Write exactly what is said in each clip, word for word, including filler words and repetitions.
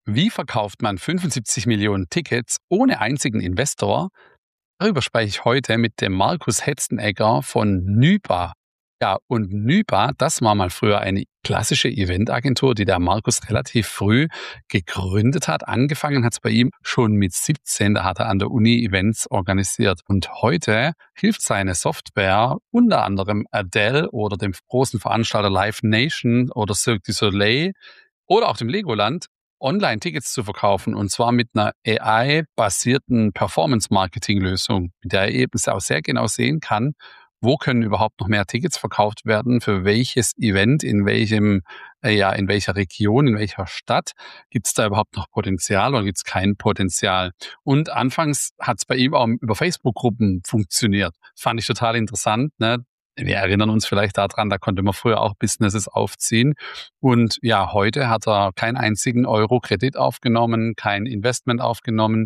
Wie verkauft man fünfundsiebzig Millionen Tickets ohne einzigen Investor? Darüber spreche ich heute mit dem Markus Hetzenegger von Nyba. Ja, und Nyba, das war mal früher eine klassische Eventagentur, die der Markus relativ früh gegründet hat. Angefangen hat es bei ihm schon mit siebzehn, da hat er an der Uni Events organisiert. Und heute hilft seine Software unter anderem Adele oder dem großen Veranstalter Live Nation oder Cirque du Soleil oder auch dem Legoland, Online-Tickets zu verkaufen, und zwar mit einer A I-basierten Performance-Marketing-Lösung, mit der er eben auch sehr genau sehen kann, wo können überhaupt noch mehr Tickets verkauft werden, für welches Event, in welchem, äh, ja, in welcher Region, in welcher Stadt, gibt es da überhaupt noch Potenzial oder gibt es kein Potenzial? Und anfangs hat es bei ihm auch über Facebook-Gruppen funktioniert. Fand ich total interessant, ne? Wir erinnern uns vielleicht daran, da konnte man früher auch Businesses aufziehen. Und ja, heute hat er keinen einzigen Euro Kredit aufgenommen, kein Investment aufgenommen.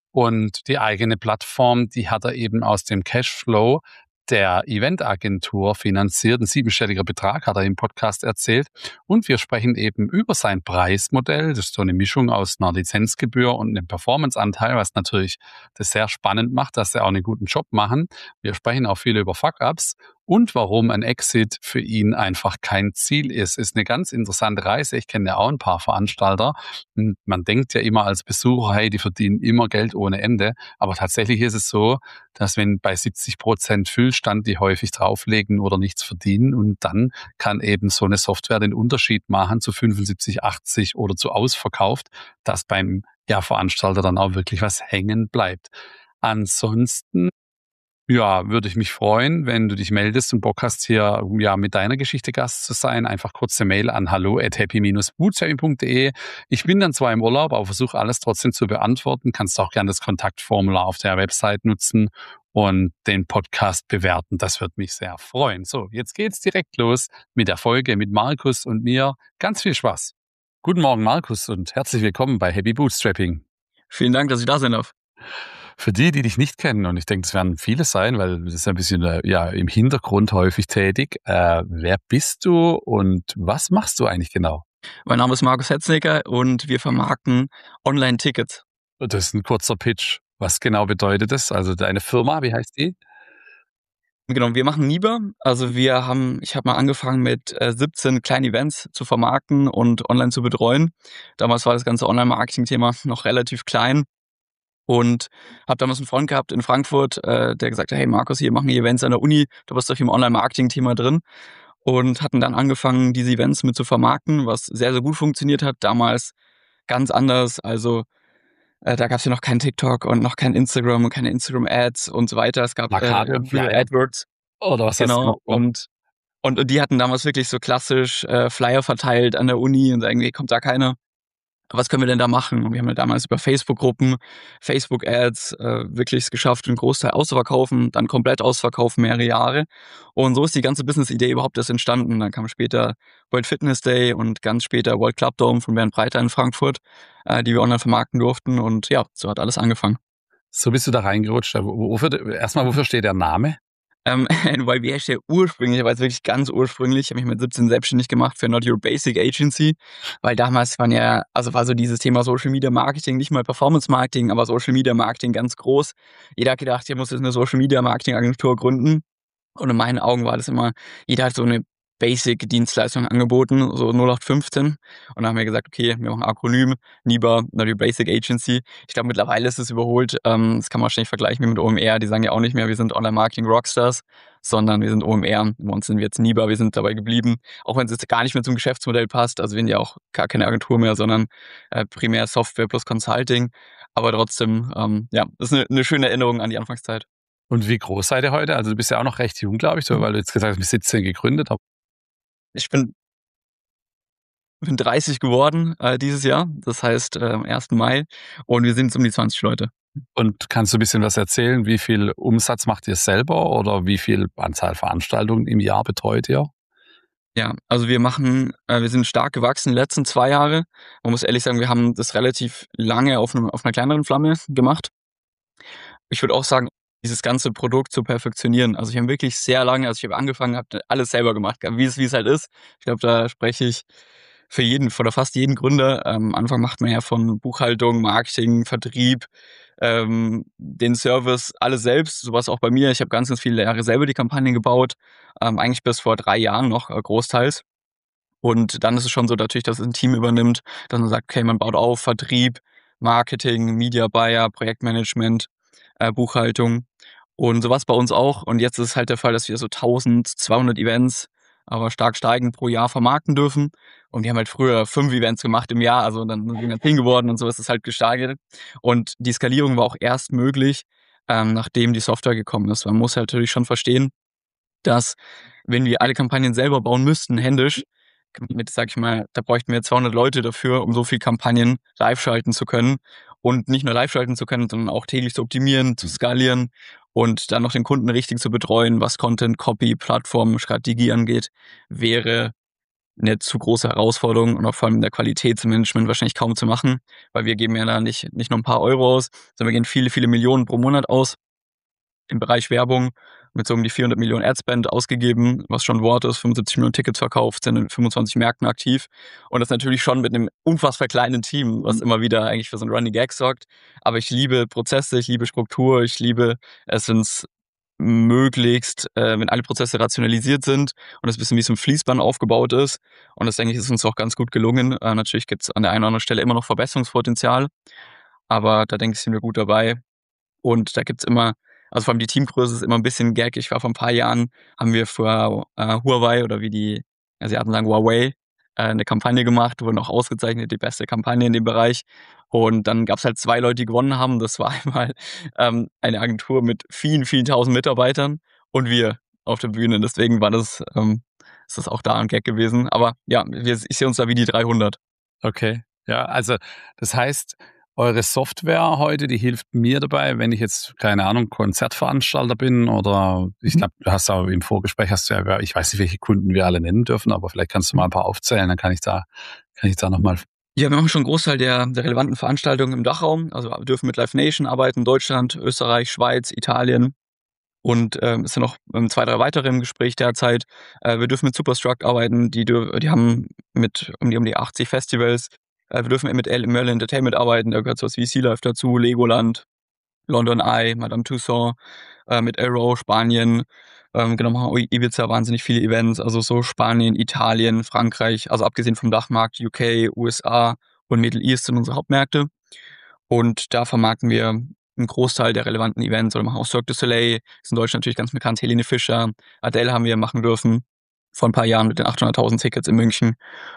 Und die eigene Plattform, die hat er eben aus dem Cashflow der Eventagentur finanziert. Ein siebenstelliger Betrag hat er im Podcast erzählt. Und wir sprechen eben über sein Preismodell. Das ist so eine Mischung aus einer Lizenzgebühr und einem Performanceanteil, was natürlich das sehr spannend macht, dass sie auch einen guten Job machen. Wir sprechen auch viel über Fuck-Ups und warum ein Exit für ihn einfach kein Ziel ist. Ist eine ganz interessante Reise. Ich kenne ja auch ein paar Veranstalter. Und man denkt ja immer als Besucher, hey, die verdienen immer Geld ohne Ende. Aber tatsächlich ist es so, dass wenn bei siebzig Prozent Füllstand die häufig drauflegen oder nichts verdienen, und dann kann eben so eine Software den Unterschied machen zu fünfundsiebzig, achtzig oder zu ausverkauft, dass beim ja, Veranstalter dann auch wirklich was hängen bleibt. Ansonsten ja, würde ich mich freuen, wenn du dich meldest und Bock hast, hier ja mit deiner Geschichte Gast zu sein. Einfach kurze Mail an hallo at happy dash bootstrapping punkt de. Ich bin dann zwar im Urlaub, aber versuche alles trotzdem zu beantworten. Kannst auch gerne das Kontaktformular auf der Website nutzen und den Podcast bewerten. Das würde mich sehr freuen. So, jetzt geht's direkt los mit der Folge mit Markus und mir. Ganz viel Spaß. Guten Morgen, Markus, und herzlich willkommen bei Happy Bootstrapping. Vielen Dank, dass ich da sein darf. Für die, die dich nicht kennen, und ich denke, es werden viele sein, weil das ist ein bisschen äh, ja im Hintergrund häufig tätig. Äh, wer bist du und was machst du eigentlich genau? Mein Name ist Markus Hetzenegger und wir vermarkten Online-Tickets. Das ist ein kurzer Pitch. Was genau bedeutet das? Also deine Firma, wie heißt die? Genau, wir machen Nyba. Also wir haben, ich habe mal angefangen mit äh, siebzehn kleinen Events zu vermarkten und online zu betreuen. Damals war das ganze Online-Marketing-Thema noch relativ klein. Und habe damals einen Freund gehabt in Frankfurt, äh, der gesagt hat, hey Markus, hier machen wir Events an der Uni, du bist doch hier im Online-Marketing-Thema drin. Und hatten dann angefangen, diese Events mit zu vermarkten, was sehr, sehr gut funktioniert hat. Damals ganz anders, also äh, da gab es ja noch kein TikTok und noch kein Instagram und keine Instagram-Ads und so weiter. Es gab Plakate äh, und früher Flyer. AdWords. Oder was hast du Genau, noch? und, und und die hatten damals wirklich so klassisch äh, Flyer verteilt an der Uni und sagen, hey, kommt da keiner. Was können wir denn da machen? Und wir haben ja damals über Facebook-Gruppen, Facebook-Ads äh, wirklich es geschafft, einen Großteil auszuverkaufen, dann komplett ausverkaufen, mehrere Jahre. Und so ist die ganze Business-Idee überhaupt erst entstanden. Dann kam später World Fitness Day und ganz später World Club Dome von Bernd Breiter in Frankfurt, äh, die wir online vermarkten durften. Und ja, so hat alles angefangen. So bist du da reingerutscht. Wofür, erstmal, wofür steht der Name? Ähm, weil wie heißt der ursprünglich, aber jetzt wirklich ganz ursprünglich, habe ich mit siebzehn selbstständig gemacht für Not Your Basic Agency, weil damals waren ja, also war so dieses Thema Social Media Marketing, nicht mal Performance Marketing, aber Social Media Marketing ganz groß. Jeder hat gedacht, hier muss jetzt eine Social Media Marketing Agentur gründen. Und in meinen Augen war das immer, jeder hat so eine Basic-Dienstleistung angeboten, so null acht fünfzehn. Und dann haben wir gesagt, okay, wir machen ein Akronym, Nyba, Not Your Basic Agency. Ich glaube, mittlerweile ist es überholt. Ähm, das kann man wahrscheinlich vergleichen wie mit O M R. Die sagen ja auch nicht mehr, wir sind Online-Marketing-Rockstars, sondern wir sind O M R. Bei uns sind wir jetzt Nyba, wir sind dabei geblieben. Auch wenn es jetzt gar nicht mehr zum Geschäftsmodell passt. Also wir sind ja auch gar keine Agentur mehr, sondern äh, primär Software plus Consulting. Aber trotzdem, ähm, ja, das ist eine, eine schöne Erinnerung an die Anfangszeit. Und wie groß seid ihr heute? Also du bist ja auch noch recht jung, glaube ich, so, weil du jetzt gesagt hast, mit siebzehn gegründet habt. Ich bin, bin dreißig geworden äh, dieses Jahr, das heißt äh, am ersten Mai, und wir sind jetzt um die zwanzig Leute. Und kannst du ein bisschen was erzählen? Wie viel Umsatz macht ihr selber oder wie viel Anzahl Veranstaltungen im Jahr betreut ihr? Ja, also wir machen, äh, wir sind stark gewachsen die letzten zwei Jahre. Man muss ehrlich sagen, wir haben das relativ lange auf, einem, auf einer kleineren Flamme gemacht. Ich würde auch sagen, dieses ganze Produkt zu perfektionieren. Also ich habe wirklich sehr lange, als ich habe angefangen habe, alles selber gemacht, wie es wie es halt ist. Ich glaube, da spreche ich für jeden, oder fast jeden Gründer. Ähm, am Anfang macht man ja von Buchhaltung, Marketing, Vertrieb, ähm, den Service, alles selbst. Sowas auch bei mir. Ich habe ganz, ganz viele Jahre selber die Kampagnen gebaut. Ähm, eigentlich bis vor drei Jahren noch äh, großteils. Und dann ist es schon so natürlich, dass es ein Team übernimmt, dass man sagt, okay, man baut auf, Vertrieb, Marketing, Media Buyer, Projektmanagement, äh, Buchhaltung und sowas bei uns auch. Und jetzt ist es halt der Fall, dass wir so eintausendzweihundert Events, aber stark steigend pro Jahr vermarkten dürfen. Und wir haben halt früher fünf Events gemacht im Jahr, also dann sind wir zehn geworden und so ist es halt gesteigert. Und die Skalierung war auch erst möglich, ähm, nachdem die Software gekommen ist. Man muss halt natürlich schon verstehen, dass wenn wir alle Kampagnen selber bauen müssten, händisch, mit, sag ich mal, da bräuchten wir zweihundert Leute dafür, um so viel Kampagnen live schalten zu können und nicht nur live schalten zu können, sondern auch täglich zu optimieren, zu skalieren und dann noch den Kunden richtig zu betreuen, was Content, Copy, Plattform, Strategie angeht, wäre eine zu große Herausforderung und auch vor allem in der Qualitätsmanagement wahrscheinlich kaum zu machen, weil wir geben ja da nicht, nicht nur ein paar Euro aus, sondern wir geben viele, viele Millionen pro Monat aus im Bereich Werbung mit so um die vierhundert Millionen Adspend ausgegeben, was schon ein Wort ist, fünfundsiebzig Millionen Tickets verkauft, sind in fünfundzwanzig Märkten aktiv und das natürlich schon mit einem unfassbar kleinen Team, was immer wieder eigentlich für so einen Running Gag sorgt. Aber ich liebe Prozesse, ich liebe Struktur, ich liebe es, wenn es möglichst, äh, wenn alle Prozesse rationalisiert sind und es ein bisschen wie so ein Fließband aufgebaut ist. Und das, denke ich, ist uns auch ganz gut gelungen. Äh, natürlich gibt es an der einen oder anderen Stelle immer noch Verbesserungspotenzial, aber da denke ich, sind wir gut dabei. Und da gibt's immer, also vor allem die Teamgröße ist immer ein bisschen Gag. Ich war vor ein paar Jahren, haben wir für äh, Huawei oder wie die Asiaten sagen, Huawei, äh, eine Kampagne gemacht, wurden auch ausgezeichnet, die beste Kampagne in dem Bereich. Und dann gab's halt zwei Leute, die gewonnen haben. Das war einmal ähm, eine Agentur mit vielen, vielen tausend Mitarbeitern und wir auf der Bühne. Deswegen war das, ähm, ist das auch da ein Gag gewesen. Aber ja, wir, ich sehe uns da wie die dreihundert. Okay, ja, also das heißt, eure Software heute, die hilft mir dabei, wenn ich jetzt, keine Ahnung, Konzertveranstalter bin oder ich glaube, du hast auch im Vorgespräch, hast du ja, ich weiß nicht, welche Kunden wir alle nennen dürfen, aber vielleicht kannst du mal ein paar aufzählen, dann kann ich da, kann ich da nochmal. Ja, wir machen schon einen Großteil der, der relevanten Veranstaltungen im Dachraum. Also wir dürfen mit Live Nation arbeiten, Deutschland, Österreich, Schweiz, Italien. Und ähm, es sind noch ähm, zwei, drei weitere im Gespräch derzeit. Äh, wir dürfen mit Superstruct arbeiten, die, die haben mit um die, um die achtzig Festivals. Äh, wir dürfen mit Merlin Entertainment arbeiten, da gehört sowas wie Sea Life dazu, Legoland, London Eye, Madame Tussauds, äh, mit Arrow, Spanien. Ähm, genau, machen Ibiza wahnsinnig viele Events, also so Spanien, Italien, Frankreich, also abgesehen vom Dachmarkt, U K, U S A und Middle East sind unsere Hauptmärkte. Und da vermarkten wir einen Großteil der relevanten Events oder machen auch Cirque du Soleil, ist in Deutschland natürlich ganz bekannt, Helene Fischer, Adele haben wir machen dürfen vor ein paar Jahren mit den achthunderttausend Tickets in München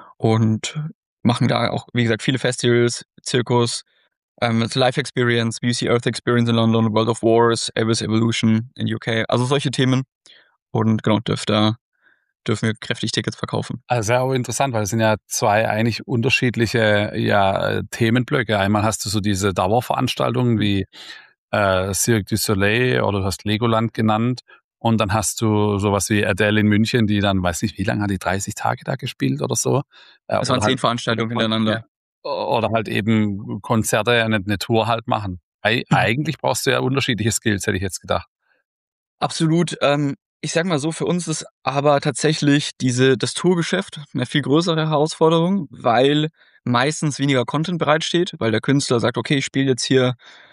und machen da auch, wie gesagt, viele Festivals, Zirkus, ähm, Live Experience, B B C Earth Experience in London, World of Wars, Elvis Evolution in U K, also solche Themen und genau, dürfte, dürfen wir kräftig Tickets verkaufen. Also sehr interessant, weil es sind ja zwei eigentlich unterschiedliche ja, Themenblöcke. Einmal hast du so diese Dauerveranstaltungen wie äh, Cirque du Soleil oder du hast Legoland genannt und dann hast du sowas wie Adele in München, die dann, weiß nicht, wie lange hat die, dreißig Tage da gespielt oder so? Äh, Das waren oder zehn halt, Veranstaltungen hintereinander. oder halt eben Konzerte, eine, eine Tour halt machen. Ei, eigentlich brauchst du ja unterschiedliche Skills, hätte ich jetzt gedacht. Absolut. Ähm, ich sag mal so, für uns ist aber tatsächlich diese, das Tourgeschäft eine viel größere Herausforderung, weil meistens weniger Content bereitsteht, weil der Künstler sagt, okay, ich spiele jetzt hier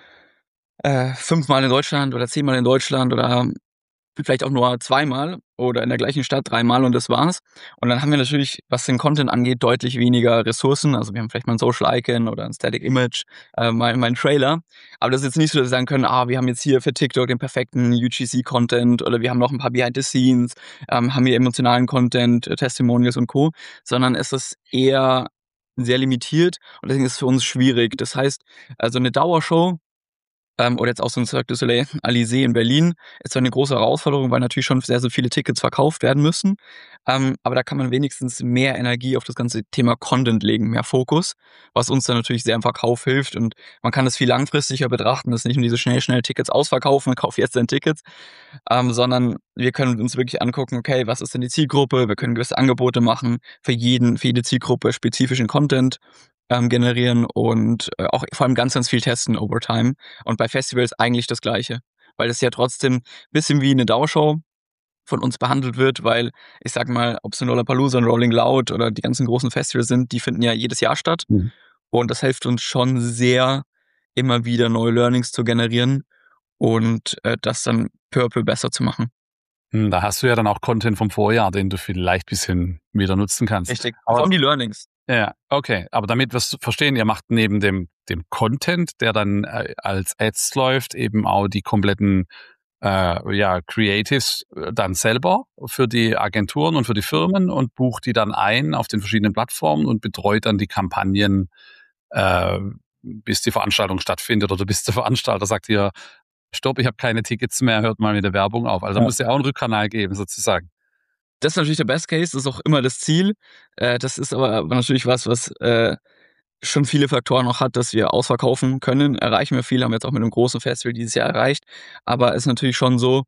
äh, fünfmal in Deutschland oder zehnmal in Deutschland oder vielleicht auch nur zweimal oder in der gleichen Stadt dreimal und das war's. Und dann haben wir natürlich, was den Content angeht, deutlich weniger Ressourcen. Also wir haben vielleicht mal ein Social Icon oder ein Static Image, äh, mein, mein Trailer. Aber das ist jetzt nicht so, dass wir sagen können, ah, wir haben jetzt hier für TikTok den perfekten U G C-Content oder wir haben noch ein paar Behind the Scenes, ähm, haben hier emotionalen Content, äh, Testimonials und Co., sondern es ist eher sehr limitiert und deswegen ist es für uns schwierig. Das heißt, also eine Dauershow ähm, oder jetzt auch so ein Cirque du Soleil Alizé in Berlin ist zwar eine große Herausforderung, weil natürlich schon sehr, sehr viele Tickets verkauft werden müssen. Ähm, aber da kann man wenigstens mehr Energie auf das ganze Thema Content legen, mehr Fokus, was uns dann natürlich sehr im Verkauf hilft. Und man kann das viel langfristiger betrachten, dass nicht nur diese schnell, schnell Tickets ausverkaufen, kauf jetzt dein Tickets, ähm, sondern wir können uns wirklich angucken, okay, was ist denn die Zielgruppe? Wir können gewisse Angebote machen für jeden, für jede Zielgruppe spezifischen Content ähm, generieren und äh, auch vor allem ganz, ganz viel testen over time. Und bei Festivals eigentlich das Gleiche, weil es ja trotzdem ein bisschen wie eine Dauershow von uns behandelt wird, weil ich sag mal, ob es ein Lollapalooza, ein Rolling Loud oder die ganzen großen Festivals sind, die finden ja jedes Jahr statt. Mhm. Und das hilft uns schon sehr, immer wieder neue Learnings zu generieren und äh, das dann peu à peu besser zu machen. Hm, Da hast du ja dann auch Content vom Vorjahr, den du vielleicht ein bisschen wieder nutzen kannst. Richtig. Aber Vor allem die Learnings. ja, okay. Aber damit wir es verstehen, ihr macht neben dem, dem Content, der dann äh, als Ads läuft, eben auch die kompletten äh, ja, Creatives äh, dann selber für die Agenturen und für die Firmen und bucht die dann ein auf den verschiedenen Plattformen und betreut dann die Kampagnen, äh, bis die Veranstaltung stattfindet oder bis der Veranstalter sagt, hier, stopp, ich habe keine Tickets mehr, hört mal mit der Werbung auf. Also da Ja. muss es ja auch einen Rückkanal geben, sozusagen. Das ist natürlich der Best Case, das ist auch immer das Ziel. Äh, das ist aber natürlich was, was äh, schon viele Faktoren noch hat, dass wir ausverkaufen können. Erreichen wir viel, haben wir jetzt auch mit einem großen Festival dieses Jahr erreicht. Aber es ist natürlich schon so,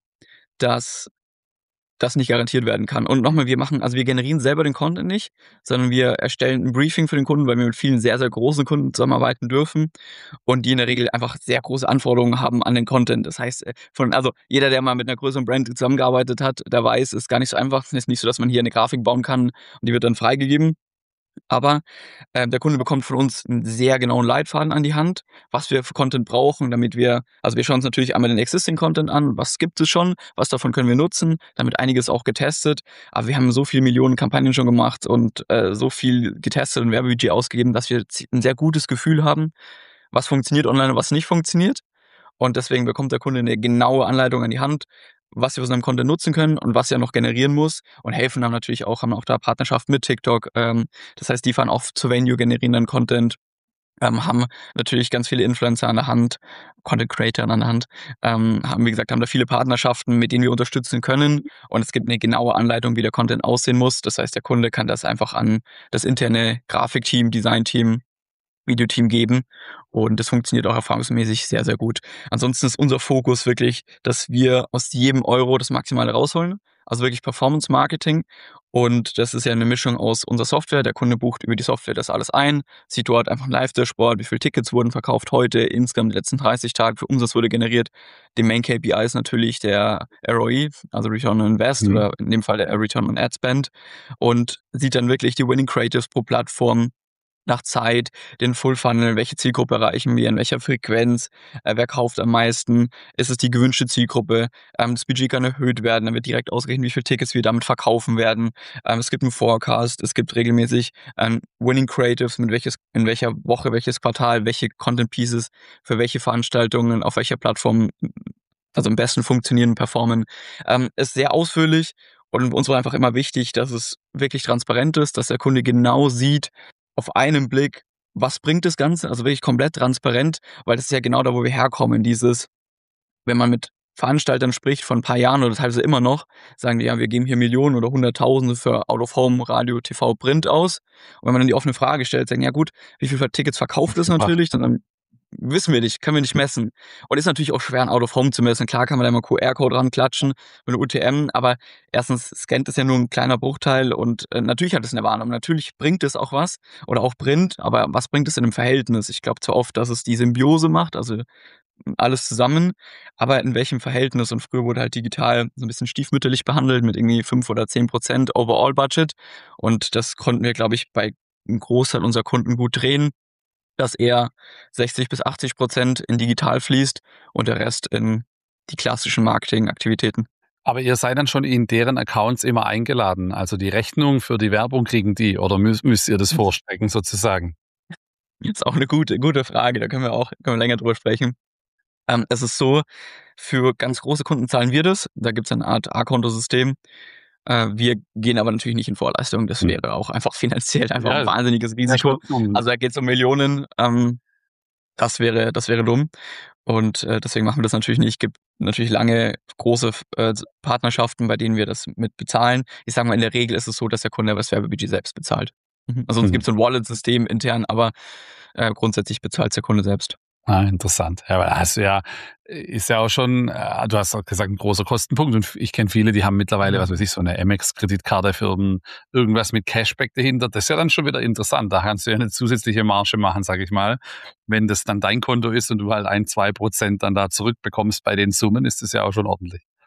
dass das nicht garantiert werden kann. Und nochmal, wir machen, also wir generieren selber den Content nicht, sondern wir erstellen ein Briefing für den Kunden, weil wir mit vielen sehr, sehr großen Kunden zusammenarbeiten dürfen und die in der Regel einfach sehr große Anforderungen haben an den Content. Das heißt, äh, von, also jeder, der mal mit einer größeren Brand zusammengearbeitet hat, der weiß, es ist gar nicht so einfach. Es ist nicht so, dass man hier eine Grafik bauen kann und die wird dann freigegeben. Aber ähm, der Kunde bekommt von uns einen sehr genauen Leitfaden an die Hand, was wir für Content brauchen, damit wir, also wir schauen uns natürlich einmal den Existing Content an, was gibt es schon, was davon können wir nutzen, damit einiges auch getestet. Aber wir haben so viele Millionen Kampagnen schon gemacht und äh, so viel getestet und Werbebudget ausgegeben, dass wir ein sehr gutes Gefühl haben, was funktioniert online und was nicht funktioniert. Und deswegen bekommt der Kunde eine genaue Anleitung an die Hand, was wir von seinem Content nutzen können und was er noch generieren muss und helfen dann natürlich auch, haben auch da Partnerschaft mit TikTok. Ähm, das heißt, die fahren auch zu Venue, generieren dann Content, ähm, haben natürlich ganz viele Influencer an der Hand, Content Creator an der Hand, ähm, haben, wie gesagt, haben da viele Partnerschaften, mit denen wir unterstützen können und es gibt eine genaue Anleitung, wie der Content aussehen muss. Das heißt, der Kunde kann das einfach an das interne Grafikteam, Designteam, Videoteam geben und das funktioniert auch erfahrungsmäßig sehr, sehr gut. Ansonsten ist unser Fokus wirklich, dass wir aus jedem Euro das Maximale rausholen, also wirklich Performance Marketing und das ist ja eine Mischung aus unserer Software, der Kunde bucht über die Software das alles ein, sieht dort einfach ein Live-Dashboard, wie viele Tickets wurden verkauft heute, insgesamt die letzten dreißig Tage, wie viel Umsatz wurde generiert. Die Main K P I ist natürlich der R O I, also Return on Invest Mhm. oder in dem Fall der Return on Ad Spend und sieht dann wirklich die Winning Creatives pro Plattform, nach Zeit, den Full Funnel, welche Zielgruppe erreichen wir, in welcher Frequenz, äh, wer kauft am meisten, ist es die gewünschte Zielgruppe, ähm, das Budget kann erhöht werden, dann wird direkt ausgerechnet, wie viele Tickets wir damit verkaufen werden, ähm, es gibt einen Forecast, es gibt regelmäßig ähm, Winning Creatives, mit welches, in welcher Woche, welches Quartal, welche Content Pieces, für welche Veranstaltungen, auf welcher Plattform, also am besten funktionieren, performen, ähm, ist sehr ausführlich und uns war einfach immer wichtig, dass es wirklich transparent ist, dass der Kunde genau sieht, auf einen Blick, was bringt das Ganze, also wirklich komplett transparent, weil das ist ja genau da, wo wir herkommen, dieses, wenn man mit Veranstaltern spricht von ein paar Jahren oder teilweise immer noch, sagen die, ja, wir geben hier Millionen oder Hunderttausende für Out-of-Home, Radio, T V, Print aus. Und wenn man dann die offene Frage stellt, sagen, ja gut, wie viele Tickets verkauft es natürlich? Dann wissen wir nicht, können wir nicht messen. Und ist natürlich auch schwer, ein Out-of-Home zu messen. Klar kann man da mal Q R-Code ranklatschen mit einer U T M, aber erstens scannt es ja nur ein kleiner Bruchteil und äh, natürlich hat es eine Warnung. Natürlich bringt es auch was oder auch Print, aber was bringt es in einem Verhältnis? Ich glaube zwar oft, dass es die Symbiose macht, also alles zusammen, aber in welchem Verhältnis? Und früher wurde halt digital so ein bisschen stiefmütterlich behandelt mit irgendwie fünf oder zehn Prozent Overall Budget und das konnten wir, glaube ich, bei einem Großteil unserer Kunden gut drehen, dass eher sechzig bis achtzig Prozent in digital fließt und der Rest in die klassischen Marketingaktivitäten. Aber ihr seid dann schon in deren Accounts immer eingeladen. Also die Rechnung für die Werbung kriegen die oder müsst, müsst ihr das vorstrecken sozusagen? Jetzt auch eine gute, gute Frage, da können wir auch können wir länger drüber sprechen. Ähm, es ist so, für ganz große Kunden zahlen wir das. Da gibt es eine Art A-Konto-System. Äh, wir gehen aber natürlich nicht in Vorleistung. Das Hm. wäre auch einfach finanziell einfach Ja, ein wahnsinniges Risiko. schon. Also da geht es um Millionen. Ähm, das wäre, das wäre dumm. Und äh, deswegen machen wir das natürlich nicht. Es gibt natürlich lange große äh, Partnerschaften, bei denen wir das mit bezahlen. Ich sage mal, in der Regel ist es so, dass der Kunde das Werbebudget selbst bezahlt. Mhm. Also sonst Mhm. gibt es so ein Wallet-System intern, aber äh, grundsätzlich bezahlt der Kunde selbst. Ah, interessant. Ja, weil hast du ja, ist ja auch schon, äh, du hast auch gesagt, ein großer Kostenpunkt und ich kenne viele, die haben mittlerweile, was weiß ich, so eine Amex-Kreditkarte für irgendwas mit Cashback dahinter. Das ist ja dann schon wieder interessant. Da kannst du ja eine zusätzliche Marge machen, sage ich mal. Wenn das dann dein Konto ist und du halt ein, zwei Prozent dann da zurückbekommst bei den Summen, ist das ja auch schon ordentlich.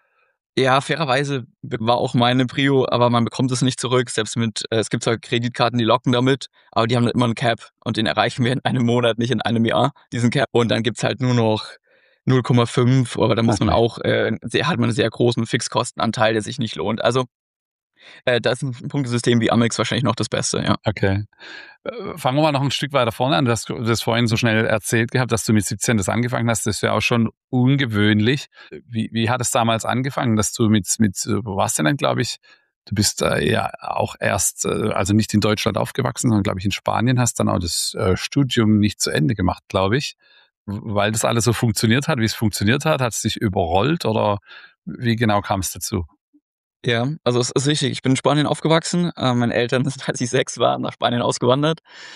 Ja, fairerweise w war auch meine Prio, aber man bekommt es nicht zurück, selbst mit äh, es gibt zwar Kreditkarten, die locken damit, aber die haben halt immer 'n Cap und den erreichen wir in einem Monat, nicht in einem Jahr, diesen Cap. Und dann gibt's halt nur noch null Komma fünf, aber da muss man Okay. auch, äh sehr hat man 'n sehr großen Fixkostenanteil, der sich nicht lohnt. Also, äh, da ist 'n Punktesystem wie Amex wahrscheinlich noch das Beste, ja. Okay. Äh, fangen wir mal noch 'n Stück weiter vorne an. Du hast das vorhin so schnell erzählt gehabt, dass du mit siebzehn das angefangen hast. Das ist ja auch schon ungewöhnlich. Wie wie hat es damals angefangen, dass du mit mit wo warst du denn, glaube ich du bist, äh, ja auch erst, äh also nicht in Deutschland aufgewachsen, sondern, glaube ich, in Spanien, hast dann auch das, äh, Studium nicht zu Ende gemacht, glaube ich. W weil das alles so funktioniert hat, wie's funktioniert hat? Hat's dich überrollt oder wie genau kam's dazu? Ja, also es ist richtig. Ich bin in Spanien aufgewachsen. Äh, meine Eltern sind, als ich sechs war, nach Spanien ausgewandert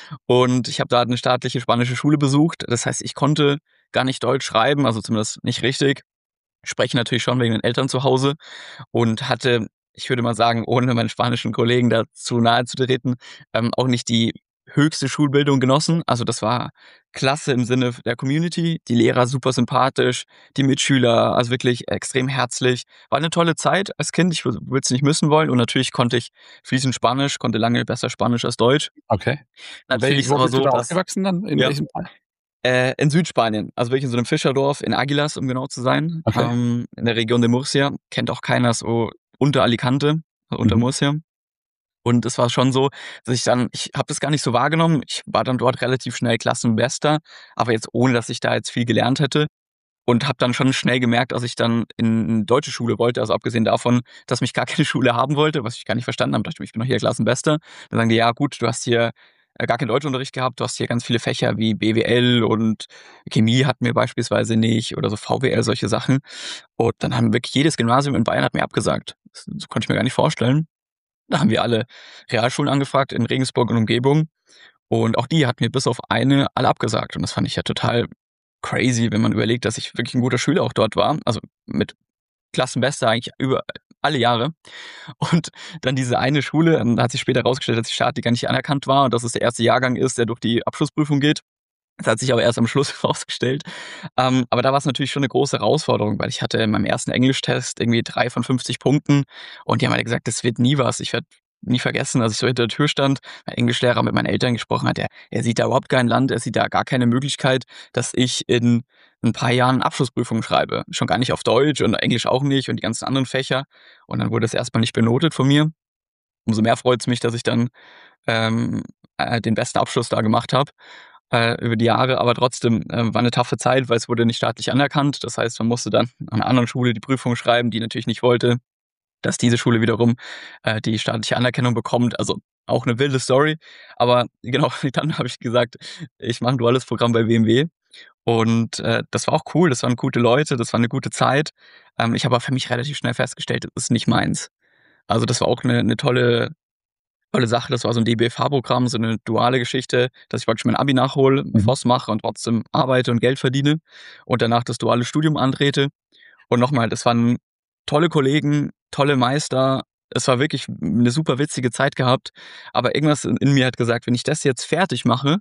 und ich habe da 'ne staatliche spanische Schule besucht. Das heißt, ich konnte gar nicht Deutsch schreiben, also zumindest nicht richtig. Spreche natürlich schon wegen den Eltern zu Hause und hatte, ich würde mal sagen, ohne meinen spanischen Kollegen da zu nahe zu treten, ähm, auch nicht die höchste Schulbildung genossen. Also, das war klasse im Sinne f der Community, die Lehrer super sympathisch, die Mitschüler, also wirklich extrem herzlich. War 'ne tolle Zeit als Kind, ich wü würde es nicht missen wollen und natürlich konnte ich fließend Spanisch, konnte lange besser Spanisch als Deutsch. Okay. Wel Natürlich ist wo aber bist du so, da dass aufgewachsen dann? In ja, welchem Teil? äh, in Südspanien, also wirklich in so 'nem Fischerdorf in Águilas, um genau zu sein, Okay. ähm, in der Region de Murcia. Kennt auch keiner, so unter Alicante, unter Mhm. Murcia. Und es war schon so, dass ich dann ich habe das gar nicht so wahrgenommen. Ich war dann dort relativ schnell Klassenbester, aber jetzt ohne, dass ich da jetzt viel gelernt hätte und habe dann schon schnell gemerkt, dass ich dann in 'ne deutsche Schule wollte, also abgesehen davon, dass mich gar keine Schule haben wollte, was ich gar nicht verstanden habe. Dachte ich mir: „Ich bin doch hier Klassenbester.“ Dann sagen die: „Ja gut, du hast hier, äh, gar keinen Deutschunterricht gehabt, du hast hier ganz viele Fächer wie B W L und Chemie hatten wir beispielsweise nicht oder so V W L, solche Sachen.“ Und dann haben wirklich jedes Gymnasium in Bayern hat mir abgesagt. Das das konnte ich mir gar nicht vorstellen. Da haben wir alle Realschulen angefragt in Regensburg und Umgebung und auch die hatten mir bis auf eine alle abgesagt und das fand ich ja total crazy, wenn man überlegt, dass ich wirklich 'n guter Schüler auch dort war, also mit Klassenbester eigentlich über alle Jahre. Und dann diese eine Schule, ähm, da hat sich später herausgestellt, dass die staatlich gar nicht anerkannt war und dass es der erste Jahrgang ist, der durch die Abschlussprüfung geht. Das hat sich aber erst am Schluss herausgestellt. Ähm, aber da war's natürlich schon 'ne große Herausforderung, weil ich hatte in meinem ersten Englischtest irgendwie drei von fünfzig Punkten und die haben alle gesagt: „Das wird nie was.“ Ich werde nie vergessen, als ich so hinter der Tür stand, mein Englischlehrer mit meinen Eltern gesprochen hat, er er sieht da überhaupt kein Land, er sieht da gar keine Möglichkeit, dass ich in 'n paar Jahren Abschlussprüfungen schreibe. Schon gar nicht auf Deutsch und Englisch auch nicht und die ganzen anderen Fächer. Und dann wurde es erst mal nicht benotet von mir. Umso mehr freut's mich, dass ich dann, ähm, äh, den besten Abschluss da gemacht habe, äh, über die Jahre. Aber trotzdem, ähm, war 'ne taffe Zeit, weil es wurde nicht staatlich anerkannt. Das heißt, man musste dann an 'ner anderen Schule die Prüfung schreiben, die natürlich nicht wollte, dass diese Schule wiederum, äh, die staatliche Anerkennung bekommt. Also auch 'ne wilde Story. Aber genau, dann habe ich gesagt, ich mache 'n duales Programm bei W M W und, äh, das war auch cool. Das waren gute Leute, das war 'ne gute Zeit. Ähm, ich habe aber für mich relativ schnell festgestellt, das ist nicht meins. Also, das war auch 'ne 'ne tolle tolle Sache. Das war so 'n D B F H-Programm, so 'ne duale Geschichte, dass ich praktisch mein Abi nachhole, Mhm. Voss mache und trotzdem arbeite und Geld verdiene und danach das duale Studium antrete. Und noch mal, das waren tolle Kollegen, tolle Meister. Es war wirklich 'ne super witzige Zeit gehabt, aber irgendwas in in mir hat gesagt: „Wenn ich das jetzt fertig mache,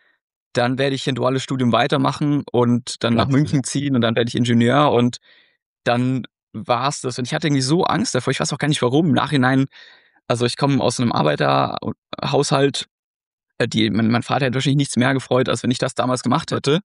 dann werde ich 'n duales Studium weitermachen und dann nach Klasse. München ziehen und dann werde ich Ingenieur.“ Und dann war's das. Und ich hatte irgendwie so Angst davor, ich weiß auch gar nicht warum. Im Nachhinein also, ich komme aus 'nem Arbeiter u Haushalt, äh, die mein mein Vater hätte wahrscheinlich nichts mehr gefreut, als wenn ich das damals gemacht hätte.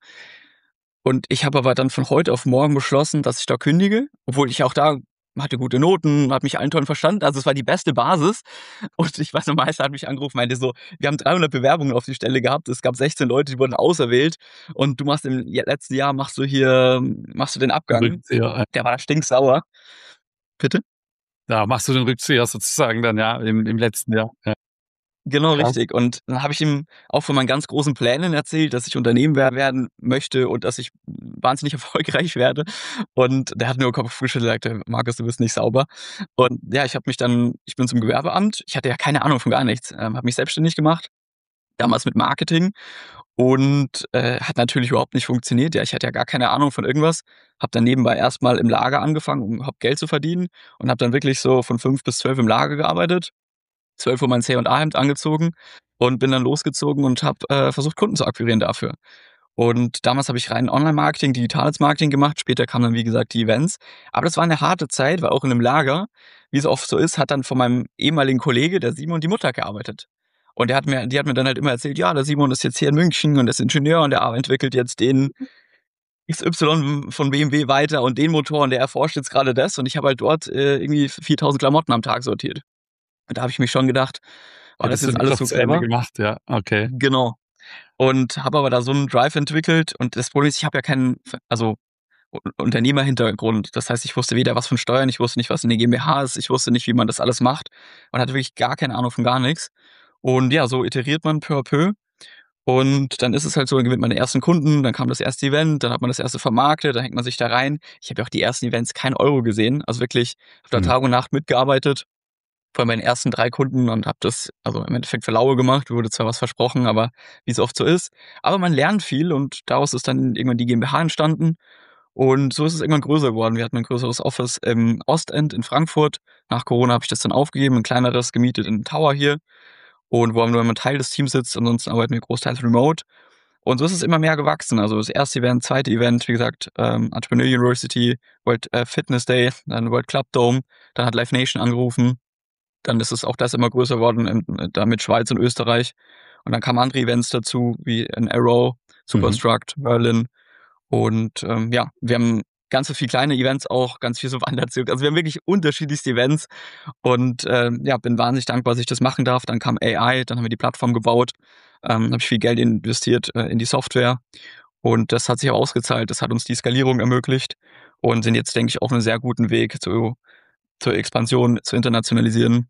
Und ich habe aber dann von heute auf morgen beschlossen, dass ich da kündige, obwohl ich auch da hatte gute Noten, habe mich allen toll verstanden. Also, es war die beste Basis. Und ich weiß noch, mein Meister hat mich angerufen, meinte so: „Wir haben dreihundert Bewerbungen auf die Stelle gehabt. Es gab sechzehn Leute, die wurden auserwählt und du machst im j letzten Jahr machst du hier machst du den Abgang.“ Rückzieher, äh Der war da stinksauer. Bitte? Da machst du den Rückzieher sozusagen dann, ja, im im letzten Jahr, ja. Genau Krass. richtig. Und dann habe ich ihm auch von meinen ganz großen Plänen erzählt, dass ich Unternehmer werden möchte und dass ich wahnsinnig erfolgreich werde. Und der hat nur Kopf geschüttelt, sagte: „Markus, du bist nicht sauber.“ Und ja, ich habe mich dann ich bin zum Gewerbeamt. Ich hatte ja keine Ahnung von gar nichts, ähm, habe mich selbstständig gemacht, damals mit Marketing und, äh, hat natürlich überhaupt nicht funktioniert. Ja, ich hatte ja gar keine Ahnung von irgendwas. Habe dann nebenbei erst mal im Lager angefangen, um überhaupt Geld zu verdienen und habe dann wirklich so von fünf bis zwölf im Lager gearbeitet, zwölf Uhr mein C&A Hemd angezogen und bin dann losgezogen und habe, äh, versucht, Kunden zu akquirieren dafür. Und damals habe ich rein Online-Marketing, digitales Marketing gemacht. Später kamen dann, wie gesagt, die Events. Aber das war eine harte Zeit, weil auch in einem Lager, wie es oft so ist, hat dann von meinem ehemaligen Kollege, der Simon, die Mutter gearbeitet. Und der hat mir, die hat mir dann halt immer erzählt, ja, der Simon ist jetzt hier in München und ist Ingenieur und der entwickelt jetzt den X Y von B M W weiter und den Motor und der erforscht jetzt gerade das. Und ich habe halt dort äh, irgendwie viertausend Klamotten am Tag sortiert. Und da habe ich mich schon gedacht, war das Hättest du jetzt nicht alles noch so zu Ende clever? gemacht, ja, okay. Genau. Und habe aber da so einen Drive entwickelt. Und das Problem ist, ich habe ja keinen, also U- Unternehmerhintergrund. Das heißt, ich wusste weder was von Steuern, ich wusste nicht, was eine GmbH ist, ich wusste nicht, wie man das alles macht und hatte wirklich gar keine Ahnung von gar nichts. Und ja, so iteriert man peu à peu. Und dann ist es halt so, dann gewinnt man den ersten Kunden, dann kam das erste Event, dann hat man das erste vermarktet, dann hängt man sich da rein. Ich habe ja auch die ersten Events kein Euro gesehen, also wirklich auf der Mhm. Tag und Nacht mitgearbeitet, vor allem bei den ersten drei Kunden und habe das also im Endeffekt für lau gemacht, wurde zwar was versprochen, aber wie es oft so ist. Aber man lernt viel und daraus ist dann irgendwann die GmbH entstanden. Und so ist es irgendwann größer geworden. Wir hatten ein größeres Office im Ostend in Frankfurt. Nach Corona habe ich das dann aufgegeben, ein kleineres gemietet in Tower hier und wo nur ein Teil des Teams sitzt, ansonsten arbeiten wir großteils remote. Und so ist es immer mehr gewachsen. Also das erste Event, zweite Event, wie gesagt, ähm, Entrepreneur University, World äh, Fitness Day, dann World Club Dome, dann hat Live Nation angerufen, dann ist es auch das immer größer geworden, ähm, da mit Schweiz und Österreich. Und dann kamen andere Events dazu, wie in Arrow, Mhm. Superstruct, Berlin. Und ähm, ja, wir haben ganz so viele kleine Events auch, ganz viel so Wanderzirkus. Also wir haben wirklich unterschiedlichste Events und ähm, ja, bin wahnsinnig dankbar, dass ich das machen darf. Dann kam A I, dann haben wir die Plattform gebaut, ähm, habe ich viel Geld investiert äh, in die Software und das hat sich auch ausgezahlt. Das hat uns die Skalierung ermöglicht und sind jetzt, denke ich, auf einem sehr guten Weg zu, zur Expansion, zu internationalisieren.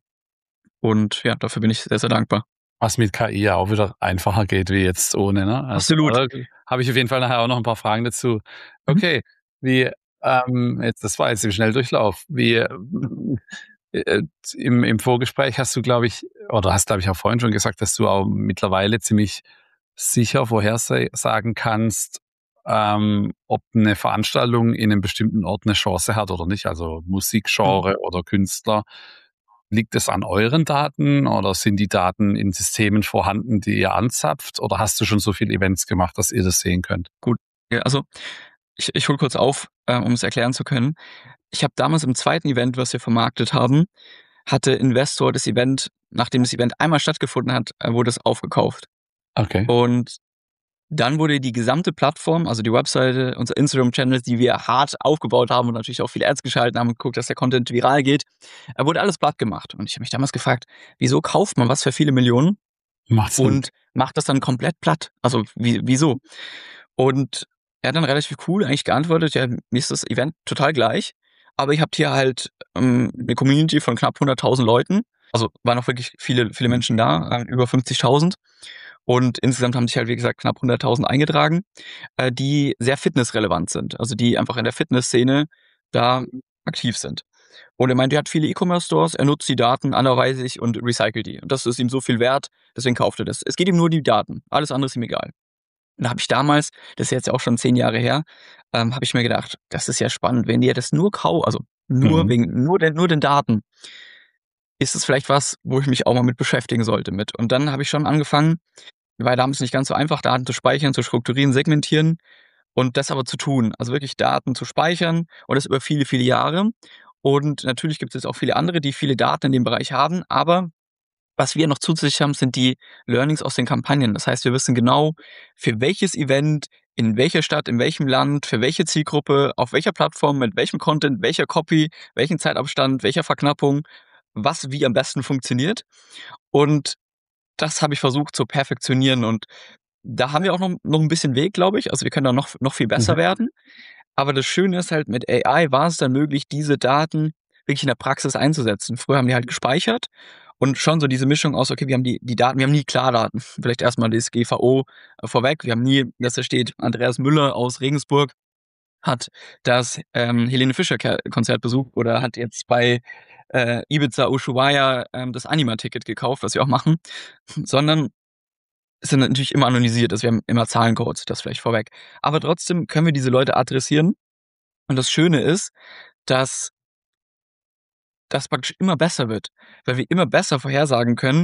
Und ja, dafür bin ich sehr, sehr dankbar. Was mit K I ja auch wieder einfacher geht wie jetzt ohne, ne? Also, Absolut. da habe ich auf jeden Fall nachher auch noch ein paar Fragen dazu. Mhm. Okay, wie, ähm jetzt das war jetzt im Schnelldurchlauf. Wie, ähm, äh, im im Vorgespräch hast du, glaube ich oder hast, glaube ich, auch vorhin schon gesagt, dass du auch mittlerweile ziemlich sicher vorhersagen kannst, ähm, ob eine Veranstaltung in einem bestimmten Ort eine Chance hat oder nicht, also Mhm. Musikgenre oder Künstler. Liegt es an euren Daten oder sind die Daten in Systemen vorhanden, die ihr anzapft? Oder hast du schon so viele Events gemacht, dass ihr das sehen könnt? Gut. Ja, also ich, ich hole kurz auf, äh, um es erklären zu können. Ich habe damals im zweiten Event, was wir vermarktet haben, hatte Investor das Event, nachdem das Event einmal stattgefunden hat, äh, wurde es aufgekauft. Okay. Und dann wurde die gesamte Plattform, also die Webseite, unser Instagram-Channel, die wir hart aufgebaut haben und natürlich auch viele Ads geschaltet haben und geguckt, dass der Content viral geht, äh, wurde alles platt gemacht. Und ich habe mich damals gefragt, wieso kauft man was für viele Millionen Macht Sinn. und macht das dann komplett platt? Also wie, wieso? Und er hat dann relativ cool eigentlich geantwortet, ja, mir ist das Event total gleich, aber ihr habt hier halt ähm, eine Community von knapp hunderttausend Leuten. Also waren auch wirklich viele, viele Menschen da, äh, über fünfzigtausend. Und insgesamt haben sich halt, wie gesagt, knapp hunderttausend eingetragen, äh, die sehr fitnessrelevant sind. Also die einfach in der Fitnessszene da aktiv sind. Und er meint, er hat viele E-Commerce-Stores, er nutzt die Daten anderweitig und recycelt die. Und das ist ihm so viel wert, deswegen kauft er das. Es geht ihm nur die Daten. Alles andere ist ihm egal. Und da habe ich damals, das ist jetzt auch schon zehn Jahre her, ähm, habe ich mir gedacht, das ist ja spannend, wenn ihr das nur kau, also nur Mhm. wegen nur den, nur den Daten, ist es vielleicht was, wo ich mich auch mal mit beschäftigen sollte mit. Und dann habe ich schon angefangen, war damals nicht ganz so einfach, Daten zu speichern, zu strukturieren, segmentieren und das aber zu tun. Also wirklich Daten zu speichern und das über viele, viele Jahre. Und natürlich gibt es auch viele andere, die viele Daten in dem Bereich haben, aber was wir noch zusätzlich haben, sind die Learnings aus den Kampagnen. Das heißt, wir wissen genau, für welches Event, in welcher Stadt, in welchem Land, für welche Zielgruppe, auf welcher Plattform, mit welchem Content, welcher Copy, welchen Zeitabstand, welcher Verknappung, was wie am besten funktioniert. Und das habe ich versucht zu perfektionieren und da haben wir auch noch noch 'n bisschen Weg, glaube ich. Also, wir können da noch noch viel besser Mhm. werden. Aber das Schöne ist halt, mit A I war es dann möglich, diese Daten wirklich in der Praxis einzusetzen. Früher haben die halt gespeichert und schon so diese Mischung aus, okay, wir haben die die Daten wir haben nie Klardaten. Vielleicht erst mal das G V O, äh, vorweg. Wir haben nie, dass da steht, Andreas Müller aus Regensburg hat das, ähm, Helene Fischer Ke Konzert besucht oder hat jetzt bei, äh, Ibiza Ushuaia, ähm, das Anima-Ticket gekauft, was wir auch machen, sondern es sind natürlich immer anonymisiert, also wir haben immer Zahlencodes, das vielleicht vorweg. Aber trotzdem können wir diese Leute adressieren und das Schöne ist, dass das praktisch immer besser wird, weil wir immer besser vorhersagen können,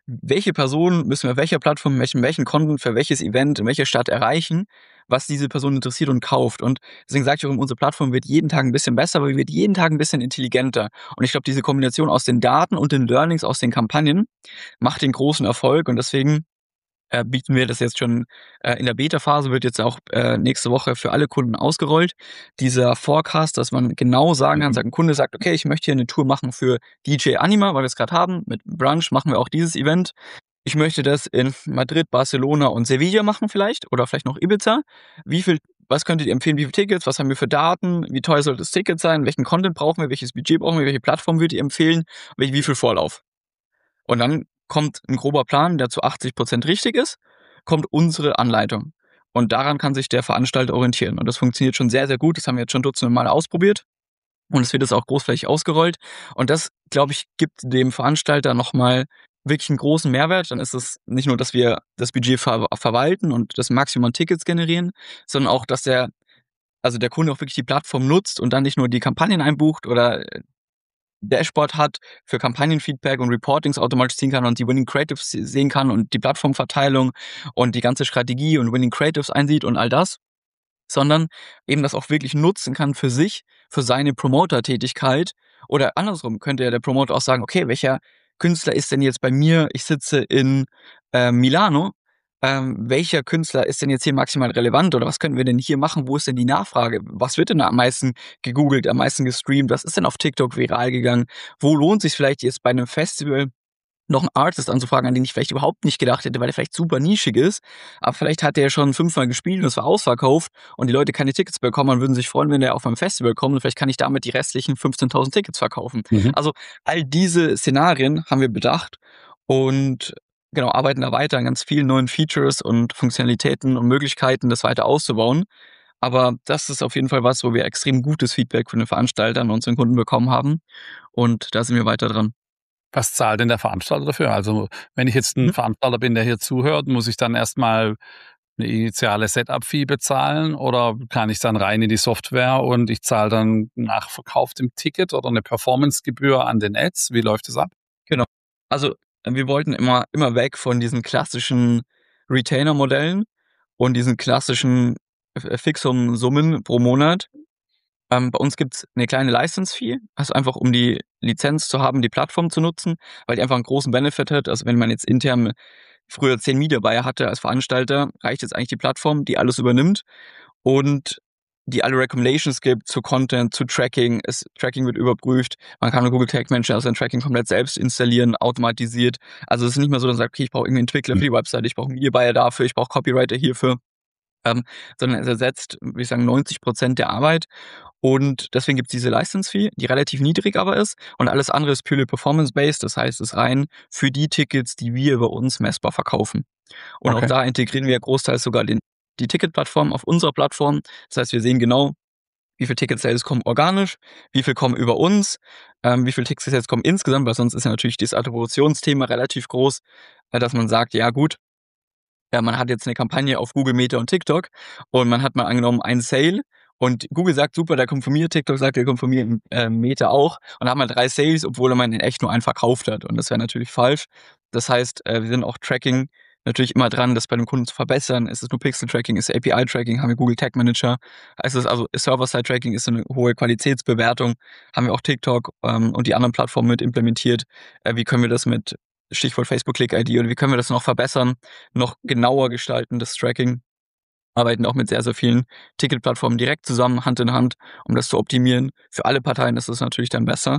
welche Person müssen wir auf welcher Plattform, welchen, welchen Content für welches Event in welcher Stadt erreichen, was diese Person interessiert und kauft. Und deswegen sage ich auch, unsere Plattform wird jeden Tag ein bisschen besser, aber wird jeden Tag ein bisschen intelligenter. Und ich glaube, diese Kombination aus den Daten und den Learnings aus den Kampagnen macht den großen Erfolg. Und deswegen äh, bieten wir das jetzt schon äh, in der Beta-Phase, wird jetzt auch äh, nächste Woche für alle Kunden ausgerollt. Dieser Forecast, dass man genau sagen kann, sagt ein Kunde sagt, okay, ich möchte hier eine Tour machen für D J Anima, weil wir es gerade haben. Mit Brunch machen wir auch dieses Event. Ich möchte das in Madrid, Barcelona und Sevilla machen vielleicht oder vielleicht noch Ibiza. Wie viel, was könntet ihr empfehlen, wie viele Tickets, was haben wir für Daten, wie teuer soll das Ticket sein, welchen Content brauchen wir, welches Budget brauchen wir, welche Plattform würdet ihr empfehlen, wie, wie viel Vorlauf? Und dann kommt ein grober Plan, der zu achtzig Prozent richtig ist, kommt unsere Anleitung. Und daran kann sich der Veranstalter orientieren. Und das funktioniert schon sehr, sehr gut. Das haben wir jetzt schon dutzende Mal ausprobiert. Und es wird jetzt auch großflächig ausgerollt. Und das, glaube ich, gibt dem Veranstalter nochmal wirklich einen großen Mehrwert. Dann ist es nicht nur, dass wir das Budget ver verwalten und das Maximum an Tickets generieren, sondern auch, dass der, also der Kunde auch wirklich die Plattform nutzt und dann nicht nur die Kampagnen einbucht oder Dashboard hat für Kampagnenfeedback und Reportings automatisch ziehen kann und die Winning Creatives sehen kann und die Plattformverteilung und die ganze Strategie und Winning Creatives einsieht und all das, sondern eben das auch wirklich nutzen kann für sich, für seine Promoter-Tätigkeit. Oder andersrum könnte ja der Promoter auch sagen, okay, welcher Künstler ist denn jetzt bei mir? Ich sitze in äh, Milano. Ähm, welcher Künstler ist denn jetzt hier maximal relevant oder was könnten wir denn hier machen? Wo ist denn die Nachfrage? Was wird denn da am meisten gegoogelt, am meisten gestreamt? Was ist denn auf TikTok viral gegangen? Wo lohnt sich vielleicht jetzt bei einem Festival noch einen Artist anzufragen, an den ich vielleicht überhaupt nicht gedacht hätte, weil der vielleicht super nischig ist, aber vielleicht hat der schon fünfmal gespielt und es war ausverkauft und die Leute keine Tickets bekommen und würden sich freuen, wenn der auf meinem Festival kommt und vielleicht kann ich damit die restlichen fünfzehntausend Tickets verkaufen. Mhm. Also all diese Szenarien haben wir bedacht und genau, arbeiten da weiter an ganz vielen neuen Features und Funktionalitäten und Möglichkeiten, das weiter auszubauen. Aber das ist auf jeden Fall was, wo wir extrem gutes Feedback von den Veranstaltern und unseren Kunden bekommen haben und da sind wir weiter dran. Was zahlt denn der Veranstalter dafür? Also wenn ich jetzt ein Mhm. Veranstalter bin, der hier zuhört, muss ich dann erstmal eine initiale Setup-Fee bezahlen oder kann ich dann rein in die Software und ich zahle dann nach verkauftem Ticket oder eine Performancegebühr an den Ads? Wie läuft das ab? Genau. Also, äh, wir wollten immer immer weg von diesen klassischen Retainer-Modellen und diesen klassischen F Fixum-Summen pro Monat. Ähm, bei uns gibt's 'ne kleine License-Fee, also einfach um die Lizenz zu haben, die Plattform zu nutzen, weil die einfach 'n großen Benefit hat. Also, wenn man jetzt intern früher zehn Media Buyer hatte als Veranstalter, reicht jetzt eigentlich die Plattform, die alles übernimmt und die alle Recommendations gibt zu Content, zu Tracking. Es Tracking wird überprüft. Man kann mit Google Tag Manager sein Tracking komplett selbst installieren, automatisiert. Also, es ist nicht mehr so, dass man sagt: „Okay, ich brauche irgendwie 'n Entwickler für die Website, ich brauche 'n Media Buyer dafür, ich brauche Copywriter hierfür.“ Ähm, sondern es ersetzt, würde ich sagen, neunzig Prozent der Arbeit. Und deswegen gibt's diese License-Fee, die relativ niedrig aber ist. Und alles andere ist purely performance-based. Das heißt, es ist rein für die Tickets, die wir bei uns messbar verkaufen. Und auch Okay. da integrieren wir großteils sogar den, die Ticketplattform auf unserer Plattform. Das heißt, wir sehen genau, wie viele Ticket-Sales kommen organisch, wie viel kommen über uns, ähm, wie viele Ticket-Sales kommen insgesamt, weil sonst ist ja natürlich dieses Attributionsthema relativ groß, äh, dass man sagt, ja gut, ja, man hat jetzt eine Kampagne auf Google, Meta und TikTok und man hat mal angenommen einen Sale und Google sagt: „Super, der kommt von mir“, TikTok sagt: „Der kommt von mir“, äh, Meta auch und dann hat man drei Sales, obwohl man in echt nur einen verkauft hat und das wäre natürlich falsch. Das heißt, äh, wir sind auch Tracking natürlich immer dran, das bei dem Kunden zu verbessern. Ist es nur Pixel-Tracking, ist es A P I-Tracking, haben wir Google Tag Manager. Ist es also Server-Side-Tracking, ist eine hohe Qualitätsbewertung, haben wir auch TikTok, ähm, und die anderen Plattformen mit implementiert. Äh, wie können wir das mit Stichwort Facebook Click-I D oder wie können wir das noch verbessern, noch genauer gestalten, das Tracking. Arbeiten auch mit sehr, sehr vielen Ticketplattformen direkt zusammen, Hand in Hand, um das zu optimieren. Für alle Parteien ist es natürlich dann besser.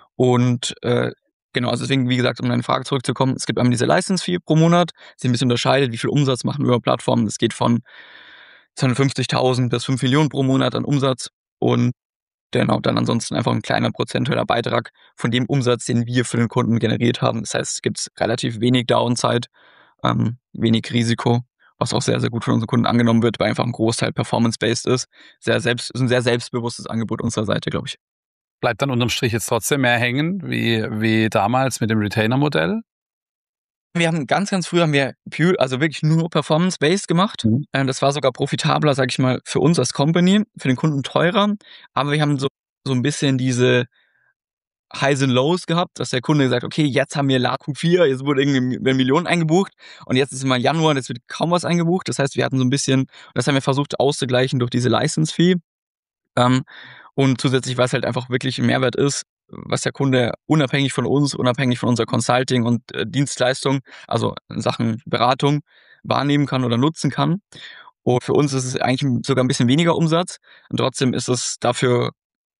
Und äh, genau, also deswegen, wie gesagt, um deine Frage zurückzukommen, es gibt einmal diese License-Fee pro Monat, die ein bisschen unterscheidet, wie viel Umsatz machen wir über Plattformen. Das geht von zweihundertfünfzigtausend bis fünf Millionen pro Monat an Umsatz und genau, dann ansonsten einfach ein kleiner prozentueller Beitrag von dem Umsatz, den wir für den Kunden generiert haben. Das heißt, es gibt relativ wenig Downside, ähm, wenig Risiko, was auch sehr, sehr gut von unseren Kunden angenommen wird, weil einfach ein Großteil performance-based ist. Sehr selbst, ist ein sehr selbstbewusstes Angebot unserer Seite, glaube ich. Bleibt dann unterm Strich jetzt trotzdem mehr hängen, wie, wie damals mit dem Retainer-Modell? Wir haben ganz, ganz früh haben wir pure, also wirklich nur performance-based gemacht. Mhm. Äh, das war sogar profitabler, sage ich mal, für uns als Company, für den Kunden teurer. Aber wir haben so, so ein bisschen diese Highs and Lows gehabt, dass der Kunde sagt, okay, jetzt haben wir La Q vier, jetzt wurde irgendwie eine Million eingebucht und jetzt ist mal Januar und jetzt wird kaum was eingebucht. Das heißt, wir hatten so ein bisschen, das haben wir versucht auszugleichen durch diese License-Fee. Ähm, und zusätzlich, was halt einfach wirklich ein Mehrwert ist, was der Kunde unabhängig von uns, unabhängig von unserer Consulting und äh, Dienstleistung, also in Sachen Beratung, wahrnehmen kann oder nutzen kann. Und für uns ist es eigentlich sogar ein bisschen weniger Umsatz und trotzdem ist es dafür,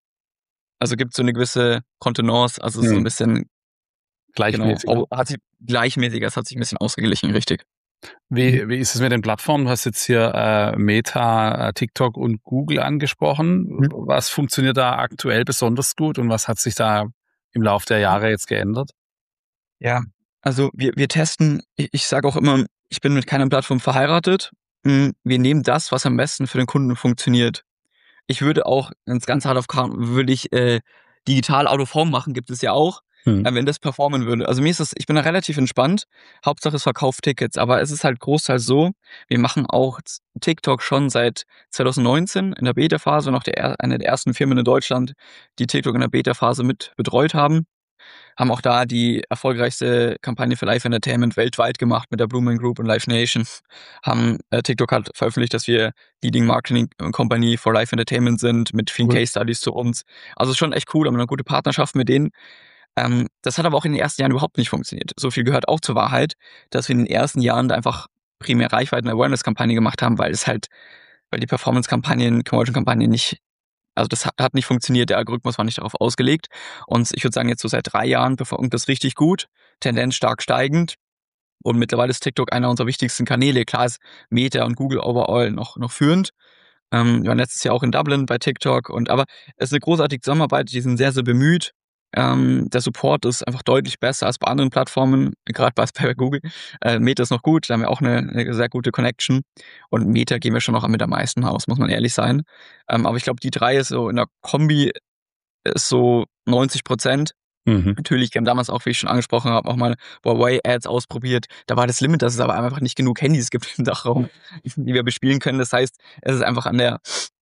also gibt es so eine gewisse Kontenance, also so ein Hm. bisschen, genau, Gleichmäßig. au- hat sich gleichmäßiger, es hat sich ein bisschen ausgeglichen, richtig. Wie, wie ist es mit den Plattformen? Du hast jetzt hier äh, Meta, äh, TikTok und Google angesprochen. Mhm. Was funktioniert da aktuell besonders gut und was hat sich da im Laufe der Jahre jetzt geändert? Ja, also wir, wir testen, ich, ich sage auch immer, ich bin mit keiner Plattform verheiratet. Mm, Wir nehmen das, was am besten für den Kunden funktioniert. Ich würde auch, wenn es ganz hart auf kam, würde ich äh, digital Out of Home machen, gibt es ja auch, Hm. äh, wenn das performen würde. Also mir ist das, ich bin da relativ entspannt. Hauptsache es verkauft Tickets, aber es ist halt großteils so, wir machen auch z- TikTok schon seit zwanzig neunzehn in der Beta-Phase, noch der, er- eine der ersten Firmen in Deutschland, die TikTok in der Beta-Phase mit betreut haben. Haben auch da die erfolgreichste Kampagne für Live Entertainment weltweit gemacht mit der Blue Man Group und Live Nation. Haben, äh, TikTok hat veröffentlicht, dass wir Leading Marketing Company for Live Entertainment sind, mit vielen Cool. Case Studies zu uns. Also schon echt cool, haben eine gute Partnerschaft mit denen. Ähm, das hat aber auch in den ersten Jahren überhaupt nicht funktioniert. So viel gehört auch zur Wahrheit, dass wir in den ersten Jahren da einfach primär Reichweiten-Awareness-Kampagne gemacht haben, weil es halt, weil die Performance-Kampagnen, Conversion-Kampagnen nicht, also das hat, hat nicht funktioniert, der Algorithmus war nicht darauf ausgelegt. Und ich würde sagen, jetzt so seit drei Jahren performt das richtig gut, Tendenz stark steigend. Und mittlerweile ist TikTok einer unserer wichtigsten Kanäle. Klar ist Meta und Google overall noch, noch führend. Ähm, wir waren letztes Jahr auch in Dublin bei TikTok. Und aber es ist eine großartige Zusammenarbeit, die sind sehr, sehr bemüht. Ähm, der Support ist einfach deutlich besser als bei anderen Plattformen, gerade bei, bei Google. Äh, Meta ist noch gut, da haben wir auch eine, eine sehr gute Connection. Und Meta gehen wir schon noch mit am meisten aus, muss man ehrlich sein. Ähm, aber ich glaube, die drei ist so in der Kombi ist so neunzig Prozent. Mhm. Natürlich, wir haben damals auch, wie ich schon angesprochen habe, auch mal Huawei-Ads ausprobiert. Da war das Limit, dass es aber einfach nicht genug Handys gibt im Dachraum, die wir bespielen können. Das heißt, es ist einfach an der,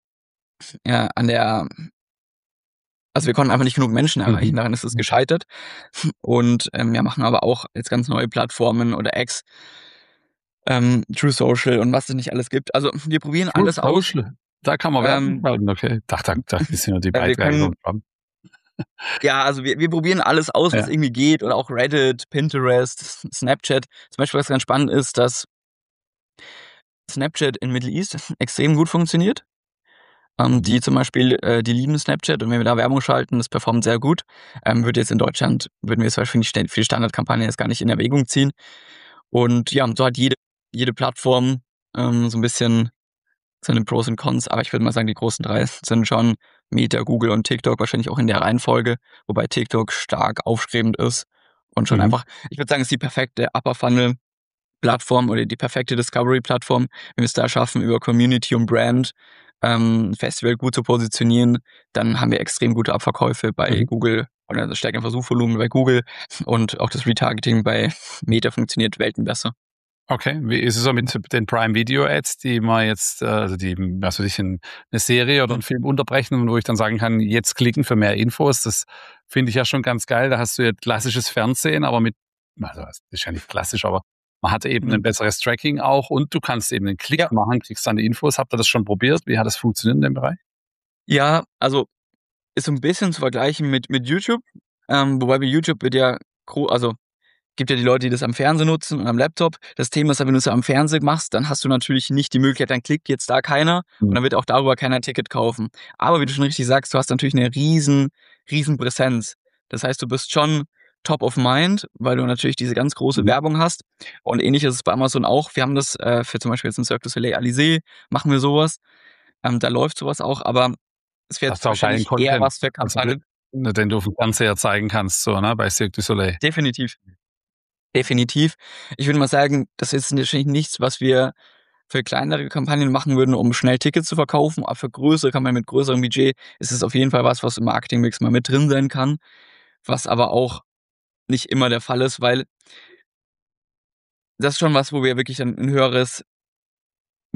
ja, an der, also wir konnten einfach nicht genug Menschen erreichen. Mhm. Daran ist es gescheitert. Und ähm, ja, machen aber auch jetzt ganz neue Plattformen oder X, ähm, True Social und was es nicht alles gibt. Also wir probieren True alles aus. Social. Da kann man Werbung Ähm, schalten, okay. Dachte, dachte, das sind ja die äh, wir Beiträge können, vom Trump. ja, also wir, wir probieren alles aus, was Ja. irgendwie geht. Oder auch Reddit, Pinterest, Snapchat. Zum Beispiel, was ganz spannend ist, dass Snapchat in Middle East extrem gut funktioniert. Ähm, Mhm. die zum Beispiel, äh, die lieben Snapchat und wenn wir da Werbung schalten, das performt sehr gut. Ähm, wird jetzt in Deutschland, würden wir es wahrscheinlich für die Standardkampagne jetzt gar nicht in Erwägung ziehen. Und ja, so hat jede, jede Plattform ähm, so ein bisschen seine Pros und Cons, aber ich würde mal sagen, die großen drei sind schon Meta, Google und TikTok, wahrscheinlich auch in der Reihenfolge, wobei TikTok stark aufstrebend ist und schon Mhm. einfach, ich würde sagen, es ist die perfekte Upper Funnel Plattform oder die perfekte Discovery-Plattform, wenn wir es da schaffen, über Community und Brand ähm, Festival gut zu positionieren, dann haben wir extrem gute Abverkäufe bei Mhm. Google oder das stärkere Versuchsvolumen bei Google und auch das Retargeting bei Meta funktioniert Welten besser. Okay, wie ist es so mit den Prime Video Ads, die man jetzt, äh, also die, also ich in eine Serie oder einen Film unterbrechen und wo ich dann sagen kann, jetzt klicken für mehr Infos, das finde ich ja schon ganz geil. Da hast du ja klassisches Fernsehen, aber mit, also das ist ja nicht klassisch, aber man hat eben ein Mhm. besseres Tracking auch und du kannst eben einen Klick Ja. machen, kriegst dann die Infos. Habt ihr das schon probiert? Wie hat das funktioniert in dem Bereich? Ja, also ist so ein bisschen zu vergleichen mit, mit YouTube, ähm, wobei bei YouTube wird ja, gro- also gibt ja die Leute, die das am Fernsehen nutzen und am Laptop. Das Thema ist aber, wenn du es am Fernsehen machst, dann hast du natürlich nicht die Möglichkeit, dann klickt jetzt da keiner und Mhm. dann wird auch darüber keiner ein Ticket kaufen. Aber wie du schon richtig sagst, du hast natürlich eine riesen, riesen Präsenz. Das heißt, du bist schon top of mind, weil du natürlich diese ganz große Mhm. Werbung hast. Und ähnlich ist es bei Amazon auch. Wir haben das äh, für zum Beispiel jetzt in Cirque du Soleil Alizé, machen wir sowas. Ähm, da läuft sowas auch, aber es wäre Hast jetzt du auch geilen wahrscheinlich eher Content, was für also Kampagnen. den, den du auf dem Fernseher zeigen kannst, so, ne, bei Cirque du Soleil. Definitiv. Definitiv. Ich würde mal sagen, das ist natürlich nichts, was wir für kleinere Kampagnen machen würden, um schnell Tickets zu verkaufen, aber für größere Kampagnen mit größerem Budget ist es auf jeden Fall was, was im Marketingmix mal mit drin sein kann, was aber auch nicht immer der Fall ist, weil das ist schon was, wo wir wirklich dann ein höheres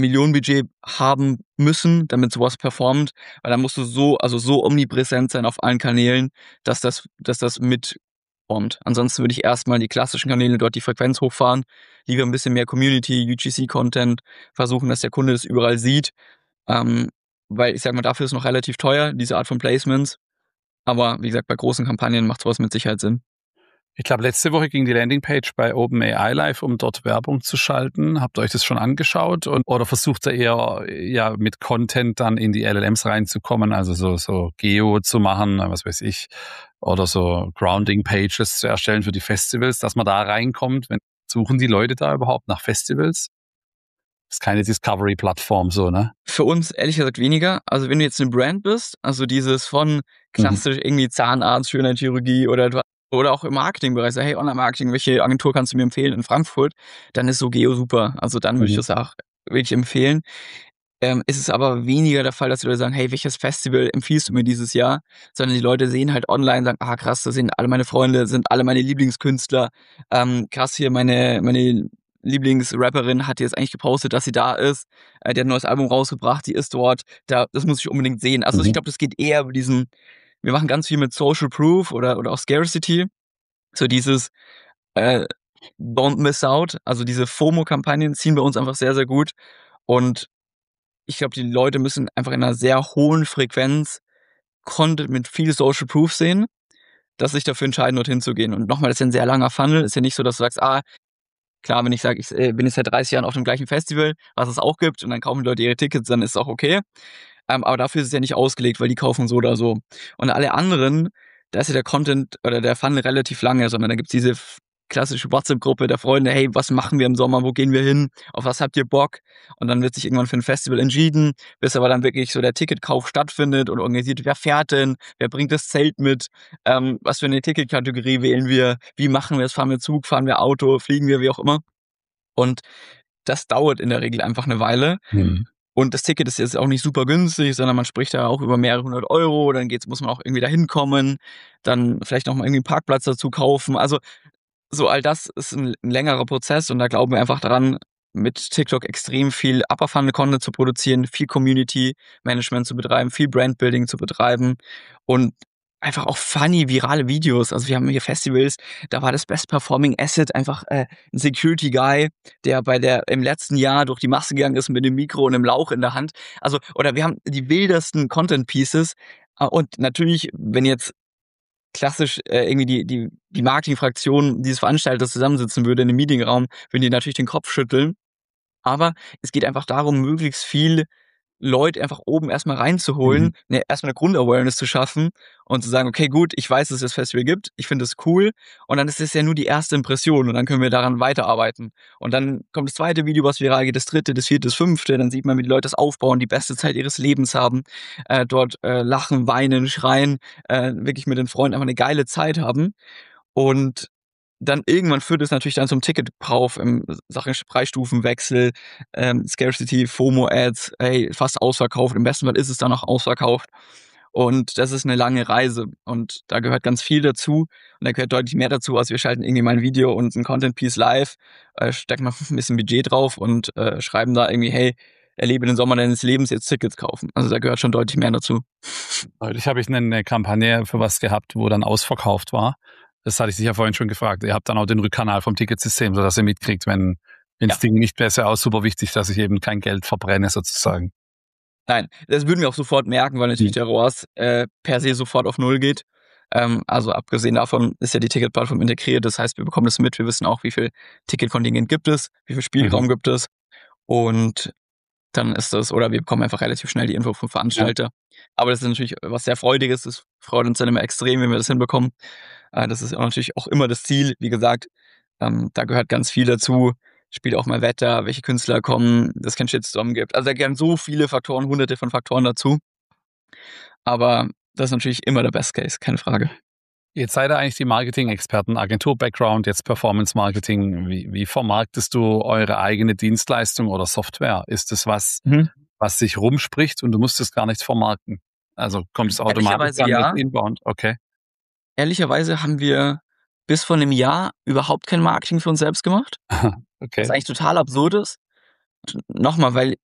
Millionenbudget haben müssen, damit sowas performt, weil dann musst du so, also so omnipräsent sein auf allen Kanälen, dass das, dass das mitperformt. Ansonsten würde ich erstmal die klassischen Kanäle dort die Frequenz hochfahren, lieber ein bisschen mehr Community, U G C-Content, versuchen, dass der Kunde das überall sieht, ähm, weil ich sag mal, dafür ist noch relativ teuer, diese Art von Placements, aber wie gesagt, bei großen Kampagnen macht sowas mit Sicherheit Sinn. Ich glaube, letzte Woche ging die Landingpage bei OpenAI live, um dort Werbung zu schalten. Habt ihr euch das schon angeschaut? Und, oder versucht ihr eher ja, mit Content dann in die L L Ms reinzukommen, also so, so Geo zu machen, was weiß ich, oder so Grounding-Pages zu erstellen für die Festivals, dass man da reinkommt? Wenn, suchen die Leute da überhaupt nach Festivals? Das ist keine Discovery-Plattform so, ne? Für uns ehrlich gesagt weniger. Also wenn du jetzt eine Brand bist, also dieses von klassisch mhm. irgendwie Zahnarzt, Schönheitschirurgie oder du oder auch im Marketingbereich, so, hey, Online-Marketing, welche Agentur kannst du mir empfehlen in Frankfurt? Dann ist so Geo super. Also dann würde mhm. ich das auch wirklich empfehlen. Ähm, ist es aber weniger der Fall, dass die Leute sagen, hey, welches Festival empfiehlst du mir dieses Jahr? Sondern die Leute sehen halt online, sagen, ah krass, das sind alle meine Freunde, sind alle meine Lieblingskünstler. Ähm, krass, hier meine, meine Lieblingsrapperin hat jetzt eigentlich gepostet, dass sie da ist. Äh, die hat ein neues Album rausgebracht, die ist dort. Da, das muss ich unbedingt sehen. Also mhm. ich glaube, das geht eher über diesen, wir machen ganz viel mit Social Proof oder, oder auch Scarcity. So dieses äh, Don't Miss Out, also diese FOMO-Kampagnen ziehen bei uns einfach sehr, sehr gut. Und ich glaube, die Leute müssen einfach in einer sehr hohen Frequenz Content mit viel Social Proof sehen, dass sich dafür entscheiden, dorthin zu gehen. Und nochmal, das ist ja ein sehr langer Funnel. Ist ja nicht so, dass du sagst, ah, klar, wenn ich sage, ich äh, bin jetzt seit dreißig Jahren auf dem gleichen Festival, was es auch gibt, und dann kaufen die Leute ihre Tickets, dann ist es auch okay. Ähm, aber dafür ist es ja nicht ausgelegt, weil die kaufen so oder so. Und alle anderen, da ist ja der Content oder der Funnel relativ lange, sondern da gibt's diese klassische WhatsApp-Gruppe der Freunde, hey, was machen wir im Sommer, wo gehen wir hin, auf was habt ihr Bock? Und dann wird sich irgendwann für ein Festival entschieden, bis aber dann wirklich so der Ticketkauf stattfindet und organisiert, wer fährt denn, wer bringt das Zelt mit, ähm, was für eine Ticketkategorie wählen wir, wie machen wir es, fahren wir Zug, fahren wir Auto, fliegen wir, wie auch immer. Und das dauert in der Regel einfach eine Weile. Mhm. Und das Ticket ist jetzt auch nicht super günstig, sondern man spricht da auch über mehrere hundert Euro, dann geht's, muss man auch irgendwie da hinkommen, dann vielleicht noch mal irgendwie einen Parkplatz dazu kaufen. Also so all das ist ein, ein längerer Prozess und da glauben wir einfach daran, mit TikTok extrem viel Upper-Funnel-Content zu produzieren, viel Community-Management zu betreiben, viel Brand-Building zu betreiben und einfach auch funny, virale Videos. Also wir haben hier Festivals, da war das Best-Performing Asset einfach äh, ein Security-Guy, der bei der im letzten Jahr durch die Masse gegangen ist mit dem Mikro und einem Lauch in der Hand. Also, oder wir haben die wildesten Content-Pieces und natürlich, wenn jetzt klassisch äh, irgendwie die, die, die Marketingfraktion dieses Veranstalters zusammensitzen würde in einem Meetingraum, würden die natürlich den Kopf schütteln. Aber es geht einfach darum, möglichst viel Leute einfach oben erstmal reinzuholen, mhm. ne, erstmal eine Grundawareness zu schaffen und zu sagen, okay, gut, ich weiß, dass es das Festival gibt, ich finde es cool und dann ist es ja nur die erste Impression und dann können wir daran weiterarbeiten. Und dann kommt das zweite Video, was viral geht, das dritte, das vierte, das fünfte, dann sieht man, wie die Leute das aufbauen, die beste Zeit ihres Lebens haben, äh, dort äh, lachen, weinen, schreien, äh, wirklich mit den Freunden einfach eine geile Zeit haben und dann irgendwann führt es natürlich dann zum Ticketkauf im Sachen Preisstufenwechsel, ähm, Scarcity, FOMO-Ads, hey, fast ausverkauft. Im besten Fall ist es dann auch ausverkauft. Und das ist eine lange Reise. Und da gehört ganz viel dazu. Und da gehört deutlich mehr dazu, als wir schalten irgendwie mal ein Video und ein Content-Piece live, äh, stecken mal ein bisschen Budget drauf und äh, schreiben da irgendwie, hey, erlebe den Sommer deines Lebens, jetzt Tickets kaufen. Also da gehört schon deutlich mehr dazu. Neulich habe ich eine Kampagne für was gehabt, wo dann ausverkauft war. Das hatte ich dich ja vorhin schon gefragt. Ihr habt dann auch den Rückkanal vom Ticketsystem, sodass ihr mitkriegt, wenn wenn das ja. Ding nicht besser aus, super wichtig, dass ich eben kein Geld verbrenne sozusagen. Nein, das würden wir auch sofort merken, weil natürlich mhm. der R O A S äh, per se sofort auf Null geht. Ähm, also abgesehen davon ist ja die Ticketplattform integriert. Das heißt, wir bekommen das mit. Wir wissen auch, wie viel Ticketkontingent gibt es, wie viel Spielraum mhm. gibt es. Und dann ist das, oder wir bekommen einfach relativ schnell die Info vom Veranstalter. Ja. Aber das ist natürlich was sehr Freudiges. Das freut uns dann immer extrem, wenn wir das hinbekommen. Äh, das ist auch natürlich auch immer das Ziel. Wie gesagt, ähm, da gehört ganz viel dazu. Spielt auch mal Wetter, welche Künstler kommen, dass es keinen Shitstorm gibt. Also da gehören so viele Faktoren, hunderte von Faktoren dazu. Aber das ist natürlich immer der Best Case, keine Frage. Jetzt seid ihr eigentlich die Marketing-Experten, Agentur-Background, jetzt Performance-Marketing. Wie, wie vermarktest du eure eigene Dienstleistung oder Software? Ist das was, mhm. was sich rumspricht und du musst es gar nicht vermarkten? Also kommt es automatisch dann ja. mit Inbound? Okay. Ehrlicherweise haben wir bis vor einem Jahr überhaupt kein Marketing für uns selbst gemacht. Okay. Was eigentlich total absurd ist. Nochmal, weil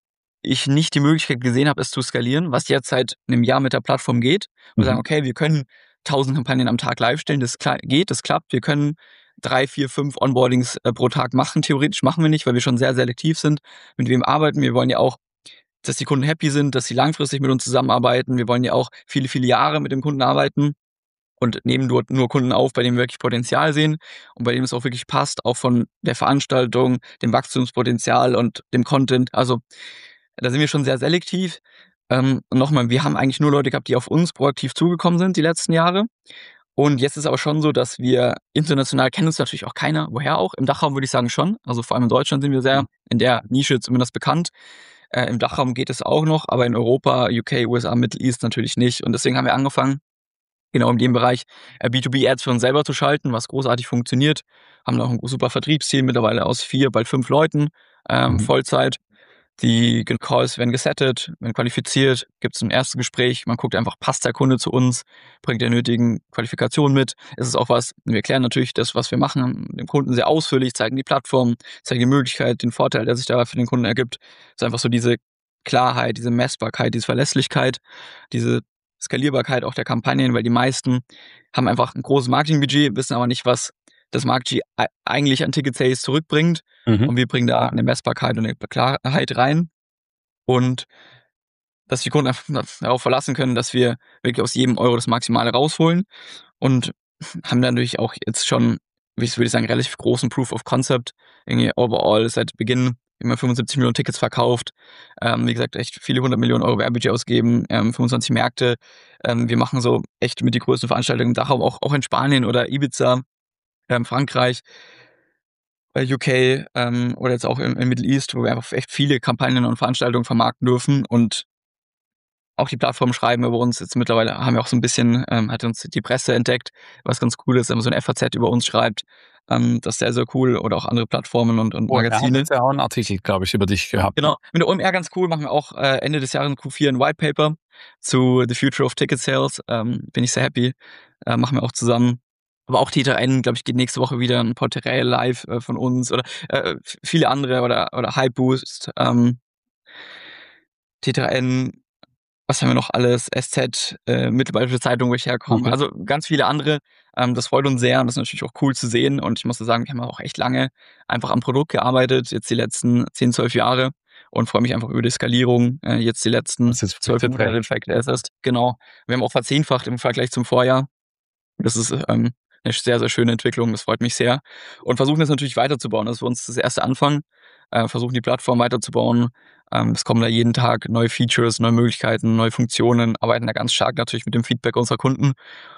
ich nicht die Möglichkeit gesehen habe, es zu skalieren, was jetzt seit einem Jahr mit der Plattform geht. Wir Mhm. sagen, okay, wir können tausend Kampagnen am Tag live stellen, das kla- geht, das klappt. Wir können drei, vier, fünf Onboardings äh, pro Tag machen. Theoretisch machen wir nicht, weil wir schon sehr selektiv sind. Mit wem arbeiten wir? Wir wollen ja auch, dass die Kunden happy sind, dass sie langfristig mit uns zusammenarbeiten. Wir wollen ja auch viele, viele Jahre mit dem Kunden arbeiten und nehmen dort nur Kunden auf, bei denen wir wirklich Potenzial sehen und bei denen es auch wirklich passt, auch von der Veranstaltung, dem Wachstumspotenzial und dem Content. Also da sind wir schon sehr selektiv. Ähm, und nochmal, wir haben eigentlich nur Leute gehabt, die auf uns proaktiv zugekommen sind die letzten Jahre. Und jetzt ist aber schon so, dass wir international kennen uns natürlich auch keiner, woher auch. Im Dachraum würde ich sagen schon. Also vor allem in Deutschland sind wir sehr in der Nische zumindest bekannt. Äh, Im Dachraum geht es auch noch, aber in Europa, U K, U S A, Middle East natürlich nicht. Und deswegen haben wir angefangen, genau in dem Bereich äh, B zwei B Ads für uns selber zu schalten, was großartig funktioniert. Haben auch ein super Vertriebsteam, mittlerweile aus vier, bald fünf Leuten, ähm, Mhm. Vollzeit. Die Calls werden gesettet, werden qualifiziert, gibt es ein erstes Gespräch, man guckt einfach, passt der Kunde zu uns, bringt der nötigen Qualifikationen mit. Es ist auch was, wir erklären natürlich das, was wir machen, dem Kunden sehr ausführlich, zeigen die Plattform, zeigen die Möglichkeit, den Vorteil, der sich da für den Kunden ergibt. Es ist einfach so diese Klarheit, diese Messbarkeit, diese Verlässlichkeit, diese Skalierbarkeit auch der Kampagnen, weil die meisten haben einfach ein großes Marketingbudget, wissen aber nicht, was das Marketing eigentlich an Ticket-Sales zurückbringt. Mhm. Und wir bringen da eine Messbarkeit und eine Klarheit rein. Und dass die Kunden einfach darauf verlassen können, dass wir wirklich aus jedem Euro das Maximale rausholen. Und haben dann natürlich auch jetzt schon, wie ich würde sagen, relativ großen Proof of Concept. Irgendwie overall seit Beginn immer fünfundsiebzig Millionen Tickets verkauft. Ähm, wie gesagt, echt viele hundert Millionen Euro Werbebudget ausgeben, ähm, fünfundzwanzig Märkte. Ähm, wir machen so echt mit die größten Veranstaltungen im Dachraum, auch, auch in Spanien oder Ibiza, ähm, Frankreich, äh, U K ähm, oder jetzt auch im, im Middle East, wo wir einfach echt viele Kampagnen und Veranstaltungen vermarkten dürfen und auch die Plattformen schreiben über uns. Jetzt mittlerweile haben wir auch so ein bisschen, ähm, hat uns die Presse entdeckt, was ganz cool ist, wenn man so ein F A Z über uns schreibt. Ähm, das ist sehr, sehr cool. Oder auch andere Plattformen und, und Oh, er hat Magazine. jetzt ja auch einen Artikel, glaube ich, über dich gehabt. Genau. Mit der O M R ganz cool, machen wir auch äh, Ende des Jahres in Q vier ein White Paper zu The Future of Ticket Sales. Ähm, bin ich sehr happy. Äh, machen wir auch zusammen. Aber auch T drei N, glaube ich, geht nächste Woche wieder ein Porträt live äh, von uns oder äh, viele andere oder, oder Hype Boost. Ähm, T drei N, was haben wir noch alles? S Z, äh, Mittelbayerische Zeitung, wo ich herkomme. Okay. Also ganz viele andere. Ähm, das freut uns sehr und das ist natürlich auch cool zu sehen. Und ich muss sagen, wir haben auch echt lange einfach am Produkt gearbeitet, jetzt die letzten zehn, zwölf Jahre und freue mich einfach über die Skalierung, äh, jetzt die letzten Was jetzt zwölf Früchte Monate trägt. in Fact ist. Genau. Wir haben auch verzehnfacht im Vergleich zum Vorjahr. Das ist ähm, eine sehr, sehr schöne Entwicklung. Das freut mich sehr. Und versuchen das natürlich weiterzubauen. Das ist für uns das erste Anfang. Äh, versuchen die Plattform weiterzubauen. Ähm, es kommen da jeden Tag neue Features, neue Möglichkeiten, neue Funktionen, arbeiten da ganz stark natürlich mit dem Feedback unserer Kunden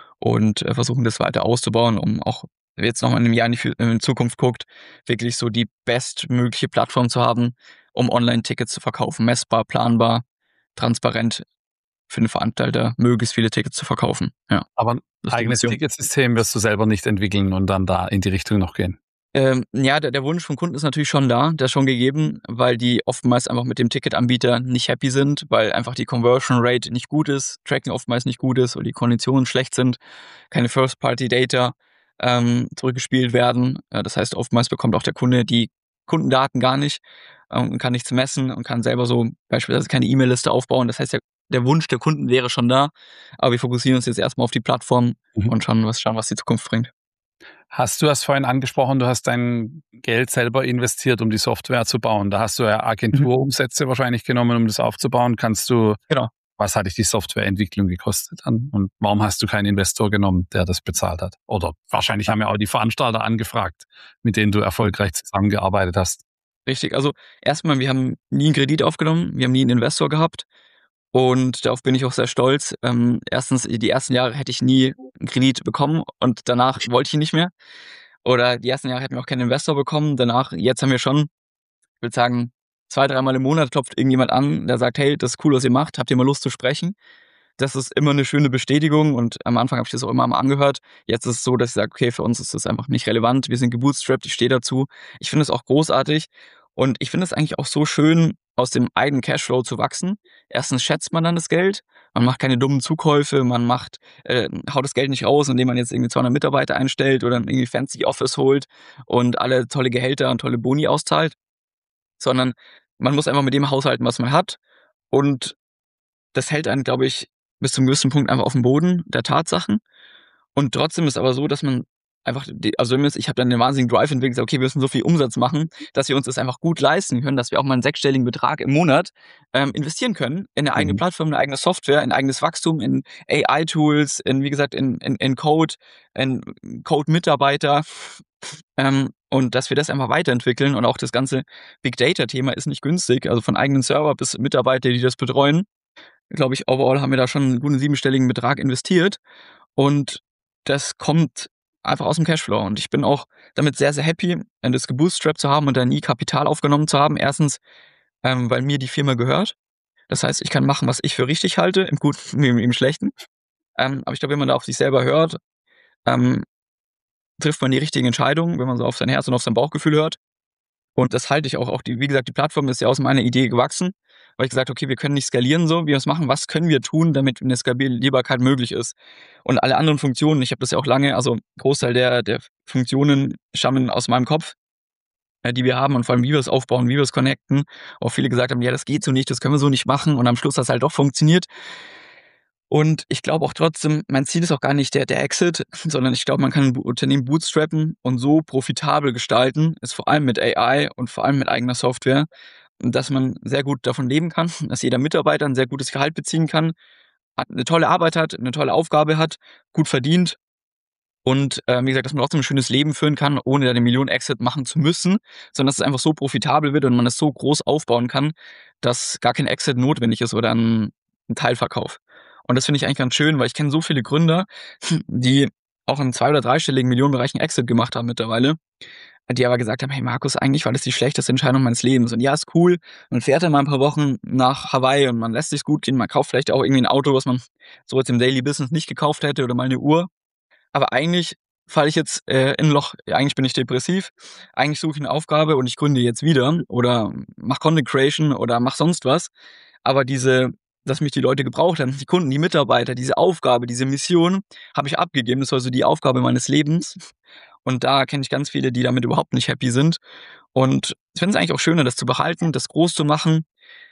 und äh, versuchen das weiter auszubauen, um auch jetzt noch mal in einem Jahr in die in Zukunft guckt, wirklich so die bestmögliche Plattform zu haben, um Online-Tickets zu verkaufen. Messbar, planbar, transparent für den Veranstalter, möglichst viele Tickets zu verkaufen. Ja. Aber ein Das ist die eigenes Mission. Ticketsystem wirst du selber nicht entwickeln und dann da in die Richtung noch gehen. Ähm, ja, der, der Wunsch vom Kunden ist natürlich schon da, der ist schon gegeben, weil die oftmals einfach mit dem Ticketanbieter nicht happy sind, weil einfach die Conversion Rate nicht gut ist, Tracking oftmals nicht gut ist oder die Konditionen schlecht sind, keine First-Party-Data ähm, zurückgespielt werden. Äh, das heißt, oftmals bekommt auch der Kunde die Kundendaten gar nicht ähm, und kann nichts messen und kann selber so beispielsweise keine E-Mail-Liste aufbauen. Das heißt, der, der Wunsch der Kunden wäre schon da, aber wir fokussieren uns jetzt erstmal auf die Plattform Mhm. und schauen, was, schauen, was die Zukunft bringt. Hast du hast vorhin angesprochen, du hast dein Geld selber investiert, um die Software zu bauen. Da hast du ja Agenturumsätze wahrscheinlich genommen, um das aufzubauen. Kannst du, Genau. was hat dich die Softwareentwicklung gekostet dann? Und warum hast du keinen Investor genommen, der das bezahlt hat? Oder wahrscheinlich haben ja auch die Veranstalter angefragt, mit denen du erfolgreich zusammengearbeitet hast. Richtig, also erstmal, wir haben nie einen Kredit aufgenommen, wir haben nie einen Investor gehabt und darauf bin ich auch sehr stolz. Ähm, erstens, die ersten Jahre hätte ich nie einen Kredit bekommen und danach wollte ich ihn nicht mehr. Oder die ersten Jahre hätten wir auch keinen Investor bekommen. Danach, jetzt haben wir schon, ich würde sagen, zwei, dreimal im Monat klopft irgendjemand an, der sagt, hey, das ist cool, was ihr macht, habt ihr mal Lust zu sprechen? Das ist immer eine schöne Bestätigung und am Anfang habe ich das auch immer mal angehört. Jetzt ist es so, dass ich sage, okay, für uns ist das einfach nicht relevant. Wir sind gebootstrapped, ich stehe dazu. Ich finde es auch großartig und ich finde es eigentlich auch so schön, aus dem eigenen Cashflow zu wachsen. Erstens schätzt man dann das Geld, man macht keine dummen Zukäufe, man macht, äh, haut das Geld nicht raus, indem man jetzt irgendwie zweihundert Mitarbeiter einstellt oder irgendwie fancy Office holt und alle tolle Gehälter und tolle Boni auszahlt, sondern man muss einfach mit dem haushalten, was man hat. Und das hält einen, glaube ich, bis zum gewissen Punkt einfach auf dem Boden der Tatsachen. Und trotzdem ist aber so, dass man einfach, die, also ich habe dann den wahnsinnigen Drive entwickelt, gesagt, okay, wir müssen so viel Umsatz machen, dass wir uns das einfach gut leisten können, dass wir auch mal einen sechsstelligen Betrag im Monat ähm, investieren können in eine eigene Mhm. Plattform, eine eigene Software, in eigenes Wachstum, in A I-Tools, in, wie gesagt, in, in, in Code, in Code-Mitarbeiter ähm, und dass wir das einfach weiterentwickeln und auch das ganze Big Data-Thema ist nicht günstig, also von eigenen Server bis Mitarbeiter, die das betreuen. Glaube ich, overall haben wir da schon einen guten siebenstelligen Betrag investiert und das kommt einfach aus dem Cashflow. Und ich bin auch damit sehr, sehr happy, das gebootstrapped zu haben und da nie Kapital aufgenommen zu haben. Erstens, ähm, weil mir die Firma gehört. Das heißt, ich kann machen, was ich für richtig halte, im Guten wie im Schlechten. Ähm, aber ich glaube, wenn man da auf sich selber hört, ähm, trifft man die richtigen Entscheidungen, wenn man so auf sein Herz und auf sein Bauchgefühl hört. Und das halte ich auch, auch die, wie gesagt, die Plattform ist ja aus meiner Idee gewachsen, weil ich gesagt habe, okay, wir können nicht skalieren so, wie wir es machen, was können wir tun, damit eine Skalierbarkeit möglich ist. Und alle anderen Funktionen, ich habe das ja auch lange, also Großteil der, der Funktionen stammen aus meinem Kopf, äh, die wir haben und vor allem, wie wir es aufbauen, wie wir es connecten. Auch viele gesagt haben, ja, das geht so nicht, das können wir so nicht machen und am Schluss hat es halt doch funktioniert. Und ich glaube auch trotzdem, mein Ziel ist auch gar nicht der, der Exit, sondern ich glaube, man kann ein Unternehmen bootstrappen und so profitabel gestalten, ist vor allem mit A I und vor allem mit eigener Software, dass man sehr gut davon leben kann, dass jeder Mitarbeiter ein sehr gutes Gehalt beziehen kann, eine tolle Arbeit hat, eine tolle Aufgabe hat, gut verdient und äh, wie gesagt, dass man trotzdem ein schönes Leben führen kann, ohne da den Millionen-Exit machen zu müssen, sondern dass es einfach so profitabel wird und man es so groß aufbauen kann, dass gar kein Exit notwendig ist oder ein, ein Teilverkauf. Und das finde ich eigentlich ganz schön, weil ich kenne so viele Gründer, die auch in zwei- oder dreistelligen Millionenbereichen Exit gemacht haben mittlerweile, die aber gesagt haben, hey Markus, eigentlich war das die schlechteste Entscheidung meines Lebens. Und ja, ist cool, man fährt dann mal ein paar Wochen nach Hawaii und man lässt sich's gut gehen, man kauft vielleicht auch irgendwie ein Auto, was man so jetzt im Daily Business nicht gekauft hätte oder mal eine Uhr. Aber eigentlich falle ich jetzt äh, in ein Loch. Ja, eigentlich bin ich depressiv. Eigentlich suche ich eine Aufgabe und ich gründe jetzt wieder oder mach Content Creation oder mach sonst was. Aber diese, dass mich die Leute gebraucht haben, die Kunden, die Mitarbeiter, diese Aufgabe, diese Mission habe ich abgegeben. Das war so die Aufgabe meines Lebens. Und da kenne ich ganz viele, die damit überhaupt nicht happy sind. Und ich finde es eigentlich auch schöner, das zu behalten, das groß zu machen.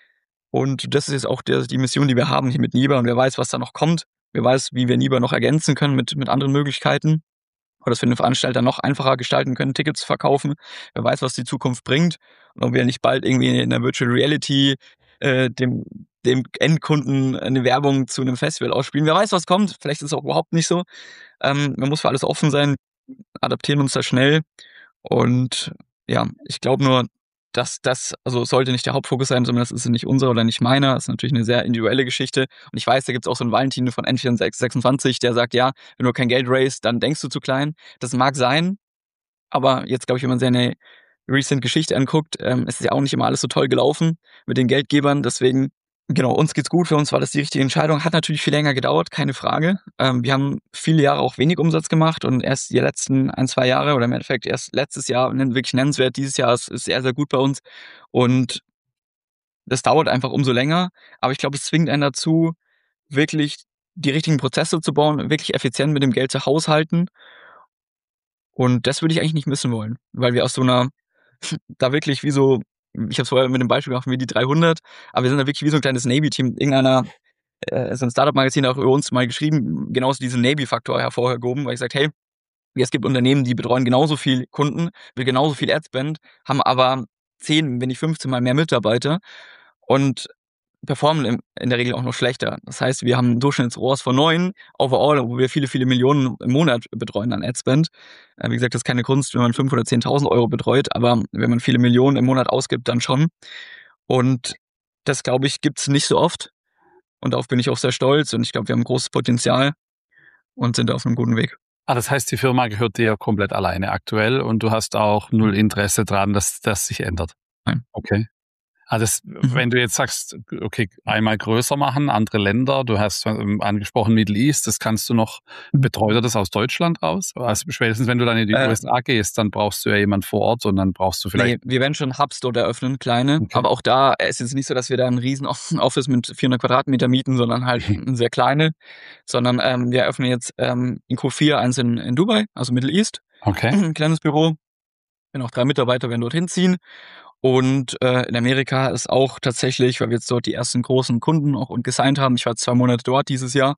Und das ist jetzt auch der, die Mission, die wir haben hier mit Niba. Und wer weiß, was da noch kommt. Wer weiß, wie wir Niba noch ergänzen können mit, mit anderen Möglichkeiten. Oder das für den Veranstalter noch einfacher gestalten können, Tickets zu verkaufen. Wer weiß, was die Zukunft bringt. Und ob wir nicht bald irgendwie in der Virtual Reality äh, dem, dem Endkunden eine Werbung zu einem Festival ausspielen. Wer weiß, was kommt. Vielleicht ist es auch überhaupt nicht so. Ähm, man muss für alles offen sein, adaptieren uns da schnell. Und ja, ich glaube nur, dass das, also sollte nicht der Hauptfokus sein, sondern das ist nicht unser oder nicht meiner. Das ist natürlich eine sehr individuelle Geschichte. Und ich weiß, da gibt es auch so einen Valentin von N vierundsechzig sechsundzwanzig, der sagt, ja, wenn du kein Geld raised, dann denkst du zu klein. Das mag sein, aber jetzt, glaube ich, wenn man seine recent Geschichte anguckt, ähm, ist es ja auch nicht immer alles so toll gelaufen mit den Geldgebern. Deswegen, genau, uns geht's gut. Für uns war das die richtige Entscheidung. Hat natürlich viel länger gedauert, keine Frage. Ähm, wir haben viele Jahre auch wenig Umsatz gemacht und erst die letzten ein, zwei Jahre oder im Endeffekt erst letztes Jahr wirklich nennenswert. Dieses Jahr ist, ist sehr, sehr gut bei uns und das dauert einfach umso länger. Aber ich glaube, es zwingt einen dazu, wirklich die richtigen Prozesse zu bauen, wirklich effizient mit dem Geld zu haushalten. Und das würde ich eigentlich nicht missen wollen, weil wir aus so einer, da wirklich wie so, ich habe es vorher mit dem Beispiel gemacht, wie die dreihundert, aber wir sind da wirklich wie so ein kleines Navy-Team. Irgendeiner, äh, so ein Startup-Magazin auch über uns mal geschrieben, genau aus diesem Navy-Faktor hervorgehoben, weil ich sage, hey, es gibt Unternehmen, die betreuen genauso viel Kunden, will genauso viel Adspend, haben aber zehn, wenn nicht fünfzehn Mal mehr Mitarbeiter und performen in, in der Regel auch noch schlechter. Das heißt, wir haben einen Durchschnitts-R O A S von neun overall, wo wir viele, viele Millionen im Monat betreuen an Adspend. Äh, wie gesagt, das ist keine Kunst, wenn man fünf oder zehntausend Euro betreut, aber wenn man viele Millionen im Monat ausgibt, dann schon. Und das, glaube ich, gibt's nicht so oft. Und darauf bin ich auch sehr stolz und ich glaube, wir haben großes Potenzial und sind auf einem guten Weg. Ah, das heißt, die Firma gehört dir komplett alleine aktuell und du hast auch null Interesse dran, dass das sich ändert? Nein. Okay. Also das, Mhm. wenn du jetzt sagst, okay, einmal größer machen, andere Länder, du hast ähm, angesprochen Middle East, das kannst du noch, betreut ihr das aus Deutschland raus? Also spätestens, wenn du dann in die Äh, U S A gehst, dann brauchst du ja jemand vor Ort und dann brauchst du vielleicht... Nee, wir werden schon Hubs dort eröffnen, kleine. Okay. Aber auch da ist es nicht so, dass wir da einen riesen Office mit vierhundert Quadratmeter mieten, sondern halt ein sehr kleine. Sondern ähm, wir eröffnen jetzt ähm, in Q vier eins in, in Dubai, also Middle East. Okay. Ein kleines Büro. Wenn auch drei Mitarbeiter werden dorthin ziehen. Und äh, in Amerika ist auch tatsächlich, weil wir jetzt dort die ersten großen Kunden auch und gesigned haben, ich war zwei Monate dort dieses Jahr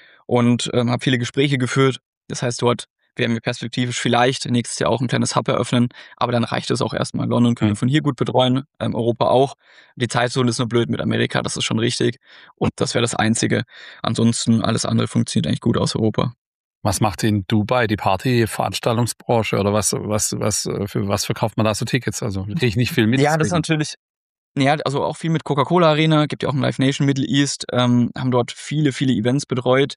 und ähm, habe viele Gespräche geführt. Das heißt, dort werden wir perspektivisch vielleicht nächstes Jahr auch ein kleines Hub eröffnen, aber dann reicht es auch erstmal. London können wir Mhm. von hier gut betreuen, ähm, Europa auch. Die Zeitzone ist nur blöd mit Amerika, das ist schon richtig. Und das wäre das Einzige. Ansonsten alles andere funktioniert eigentlich gut aus Europa. Was macht in Dubai die Party-Veranstaltungsbranche oder was, was, was, äh, für was verkauft man da so Tickets? Also kriege ich nicht viel mit. Ja, das ist deswegen. natürlich, ja, also auch viel mit Coca-Cola Arena, gibt ja auch ein Live Nation Middle East, ähm, haben dort viele, viele Events betreut.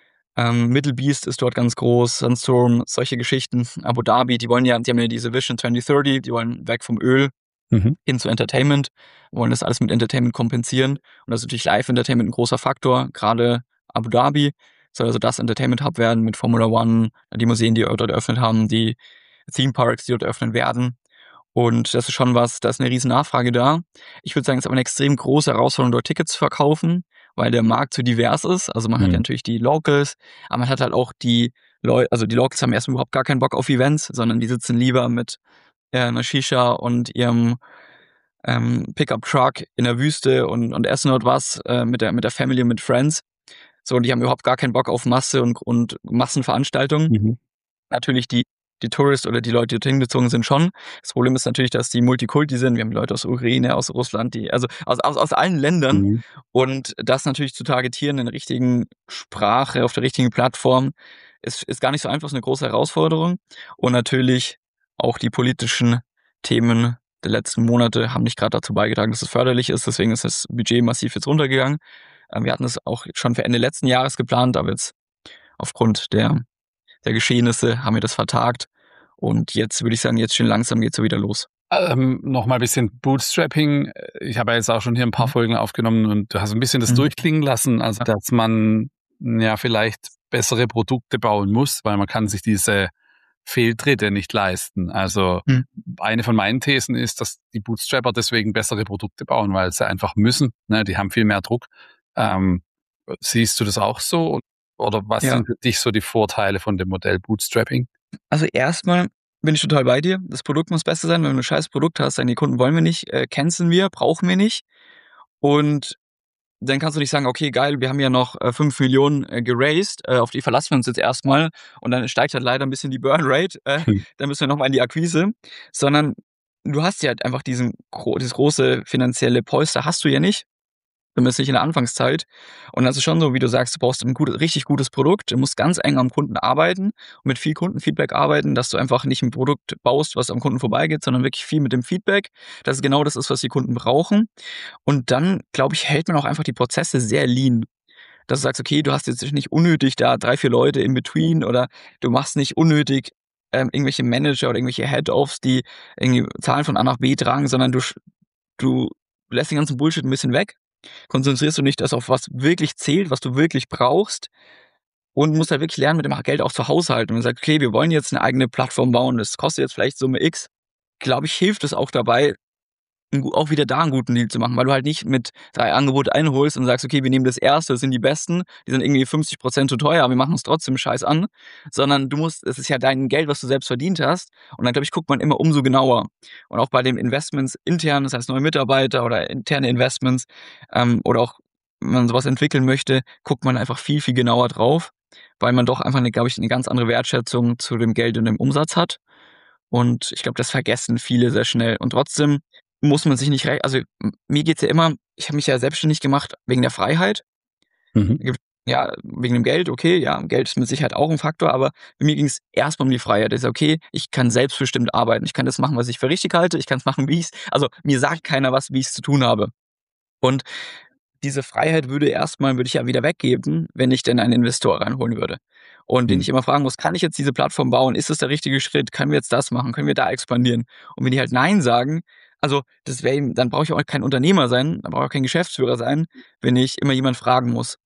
Ähm, Middle Beast ist dort ganz groß, Sunstorm, solche Geschichten. Abu Dhabi, die wollen ja, die haben ja diese Vision zwanzig dreißig, die wollen weg vom Öl Mhm. hin zu Entertainment, wollen das alles mit Entertainment kompensieren. Und das ist natürlich Live-Entertainment ein großer Faktor. Gerade Abu Dhabi soll also das Entertainment-Hub werden mit Formula One, die Museen, die dort eröffnet haben, die Theme Parks, die dort öffnen werden. Und das ist schon was, da ist eine riesen Nachfrage da. Ich würde sagen, es ist aber eine extrem große Herausforderung, dort Tickets zu verkaufen, weil der Markt so divers ist. Also man hat ja Mhm. natürlich die Locals, aber man hat halt auch die Leute, also die Locals haben erstmal überhaupt gar keinen Bock auf Events, sondern die sitzen lieber mit äh, einer Shisha und ihrem ähm, Pickup-Truck in der Wüste und, und essen dort was äh, mit der mit der Family und mit Friends. So, und die haben überhaupt gar keinen Bock auf Masse und, und Massenveranstaltungen. Mhm. Natürlich die, die Tourist oder die Leute, die dorthin gezogen sind, schon. Das Problem ist natürlich, dass die Multikulti sind. Wir haben Leute aus Ukraine, aus Russland, die, also aus, aus, aus allen Ländern. Mhm. Und das natürlich zu targetieren in der richtigen Sprache, auf der richtigen Plattform, ist, ist gar nicht so einfach, ist eine große Herausforderung. Und natürlich auch die politischen Themen der letzten Monate haben nicht gerade dazu beigetragen, dass es förderlich ist. Deswegen ist das Budget massiv jetzt runtergegangen. Ähm, Wir hatten es auch schon für Ende letzten Jahres geplant, aber jetzt aufgrund der, der Geschehnisse haben wir das vertagt. Und jetzt würde ich sagen, jetzt schon langsam geht's so wieder los. Ähm, noch mal ein bisschen Bootstrapping. Ich habe ja jetzt auch schon hier ein paar Mhm. Folgen aufgenommen und du hast ein bisschen das Mhm. durchklingen lassen, also Ja. dass man ja vielleicht bessere Produkte bauen muss, weil man kann sich diese Fehltritte nicht leisten. Also Mhm. eine von meinen Thesen ist, dass die Bootstrapper deswegen bessere Produkte bauen, weil sie einfach müssen. Ne? Die haben viel mehr Druck. Ähm, siehst du das auch so? Oder was Ja. sind für dich so die Vorteile von dem Modell Bootstrapping? Also erstmal bin ich total bei dir. Das Produkt muss besser sein. Wenn du ein scheiß Produkt hast, sagen die Kunden wollen wir nicht, äh, canceln wir, brauchen wir nicht. Und dann kannst du nicht sagen, okay, geil, wir haben ja noch äh, fünf Millionen äh, geraced, äh, auf die verlassen wir uns jetzt erstmal und dann steigt halt leider ein bisschen die Burn Rate, äh, Hm. dann müssen wir nochmal in die Akquise, sondern du hast ja halt einfach diesen, gro- dieses große finanzielle Polster hast du ja nicht. Zumindest nicht in der Anfangszeit. Und das ist schon so, wie du sagst, du brauchst ein gut, richtig gutes Produkt. Du musst ganz eng am Kunden arbeiten und mit viel Kundenfeedback arbeiten, dass du einfach nicht ein Produkt baust, was am Kunden vorbeigeht, sondern wirklich viel mit dem Feedback, dass es genau das ist, was die Kunden brauchen. Und dann, glaube ich, hält man auch einfach die Prozesse sehr lean. Dass du sagst, okay, du hast jetzt nicht unnötig da drei, vier Leute in between oder du machst nicht unnötig ähm, irgendwelche Manager oder irgendwelche Head-Offs, die irgendwie Zahlen von A nach B tragen, sondern du, sch- du lässt den ganzen Bullshit ein bisschen weg, konzentrierst du nicht das auf was wirklich zählt, was du wirklich brauchst und musst halt wirklich lernen, mit dem Geld auch zu haushalten und sagst, okay, wir wollen jetzt eine eigene Plattform bauen, das kostet jetzt vielleicht Summe X. Glaube ich, hilft es auch dabei, ein gu- auch wieder da einen guten Deal zu machen, weil du halt nicht mit drei Angebote einholst und sagst, okay, wir nehmen das erste, das sind die besten, die sind irgendwie fünfzig Prozent zu teuer, aber wir machen es trotzdem scheiß an, sondern du musst, es ist ja dein Geld, was du selbst verdient hast und dann, glaube ich, guckt man immer umso genauer und auch bei den Investments intern, das heißt neue Mitarbeiter oder interne Investments ähm, oder auch, wenn man sowas entwickeln möchte, guckt man einfach viel, viel genauer drauf, weil man doch einfach, eine, glaube ich, eine ganz andere Wertschätzung zu dem Geld und dem Umsatz hat und ich glaube, das vergessen viele sehr schnell und trotzdem muss man sich nicht rei also, m mir geht's ja immer ich habe mich ja selbstständig gemacht wegen der Freiheit. Mhm. Gibt ja, wegen dem Geld, okay, ja, Geld ist mit Sicherheit auch 'n Faktor, aber bei mir ging's erst mal um die Freiheit. Ich sage: „Okay, ich kann selbstbestimmt arbeiten. Ich kann das machen, was ich für richtig halte. Ich kann's machen, wie ich's“ also, mir sagt keiner was, wie ich's zu tun habe. Und diese Freiheit würde erstmal würde ich ja wieder weggeben, wenn ich denn einen Investor reinholen würde. Und den Mhm. ich immer fragen muss: „Kann ich jetzt diese Plattform bauen? Ist das der richtige Schritt? Können wir jetzt das machen? Können wir da expandieren?“ Und wenn die halt „Nein“ sagen, also, das wäre eben dann brauche ich auch kein Unternehmer sein, dann brauche ich auch kein Geschäftsführer sein, wenn ich immer jemand fragen muss.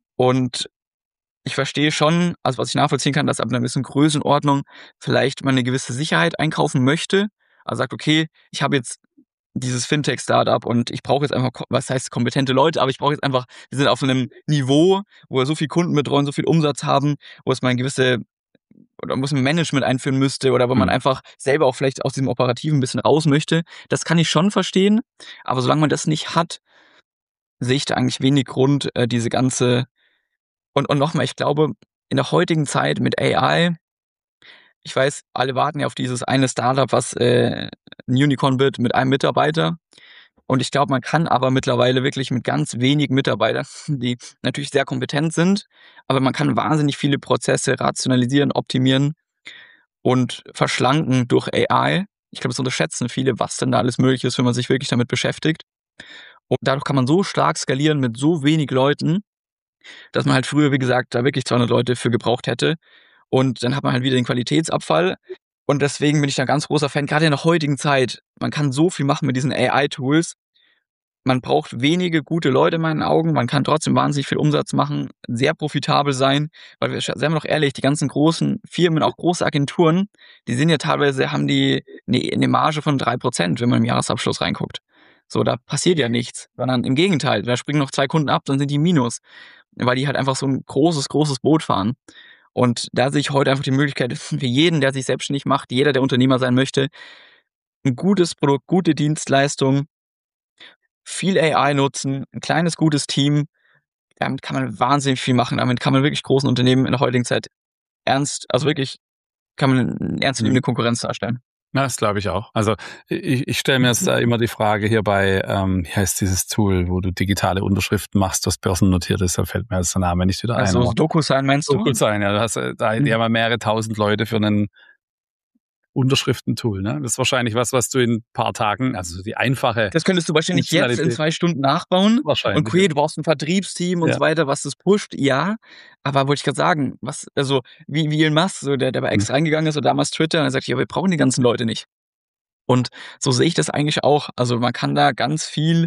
Und ich verstehe schon, also, was ich nachvollziehen kann, dass ab 'ner gewissen Größenordnung vielleicht man 'ne gewisse Sicherheit einkaufen möchte. Also, sagt: „Okay, ich habe jetzt dieses Fintech-Startup und ich brauche jetzt einfach ko was heißt kompetente Leute, aber ich brauche jetzt einfach wir sind auf 'nem Niveau, wo wir so viel Kunden betreuen, so viel Umsatz haben, wo es mal 'ne gewisse oder muss ein Management einführen müsste oder wo man Mhm. einfach selber auch vielleicht aus diesem Operativen ein bisschen raus möchte. Das kann ich schon verstehen, aber solange man das nicht hat, sehe ich da eigentlich wenig Grund, äh, diese ganze und und noch mal, ich glaube, in der heutigen Zeit mit A I, ich weiß, alle warten ja auf dieses eine Startup, was, äh, 'n Unicorn wird mit einem Mitarbeiter. Und ich glaube, man kann aber mittlerweile wirklich mit ganz wenigen Mitarbeitern, die natürlich sehr kompetent sind, aber man kann wahnsinnig viele Prozesse rationalisieren, optimieren und verschlanken durch A I. Ich glaube, das unterschätzen viele, was denn da alles möglich ist, wenn man sich wirklich damit beschäftigt. Und dadurch kann man so stark skalieren mit so wenig Leuten, dass man halt früher, wie gesagt, da wirklich zweihundert Leute für gebraucht hätte. Und dann hat man halt wieder den Qualitätsabfall. Und deswegen bin ich da 'n ganz großer Fan, gerade in der heutigen Zeit. Man kann so viel machen mit diesen A I-Tools. Man braucht wenige gute Leute in meinen Augen. Man kann trotzdem wahnsinnig viel Umsatz machen, sehr profitabel sein, weil wir seien wir doch ehrlich, die ganzen großen Firmen, auch große Agenturen, die sind ja teilweise haben die 'ne 'ne Marge von drei Prozent, wenn man im Jahresabschluss reinguckt. So, da passiert ja nichts, sondern im Gegenteil, da springen noch zwei Kunden ab, dann sind die im Minus, weil die halt einfach so 'n großes, großes Boot fahren. Und da sehe ich heute einfach die Möglichkeit für jeden, der sich selbstständig macht, jeder, der Unternehmer sein möchte, 'n gutes Produkt, gute Dienstleistung, viel A I nutzen, 'n kleines, gutes Team. Damit kann man wahnsinnig viel machen. Damit kann man wirklich großen Unternehmen in der heutigen Zeit ernst also wirklich kann man 'ne ernstzunehmende Mhm. Konkurrenz darstellen. Ja, das glaube ich auch. Also ich, ich stelle mir jetzt da immer die Frage hier bei, ähm, wie heißt dieses Tool, wo du digitale Unterschriften machst, das börsennotiert ist, da fällt mir jetzt der Name nicht wieder ein. Also Aber DocuSign meinst du? DocuSign, ja, du hast, äh, da die Mhm. haben ja mehrere tausend Leute für einen Unterschriftentool, ne? Das ist wahrscheinlich was, was du in ein paar Tagen, also die einfache Das könntest du wahrscheinlich jetzt in Funktionalität zwei Stunden nachbauen und wahrscheinlich, ja. okay, du brauchst 'n Vertriebsteam und Ja. so weiter, was das pusht, ja. Aber wollte ich grad sagen, was also wie wie Elon Musk, so der der bei Mhm. X reingegangen ist oder damals Twitter und er sagt: „Ja, wir brauchen die ganzen Leute nicht." Und so sehe ich das eigentlich auch. Also, man kann da ganz viel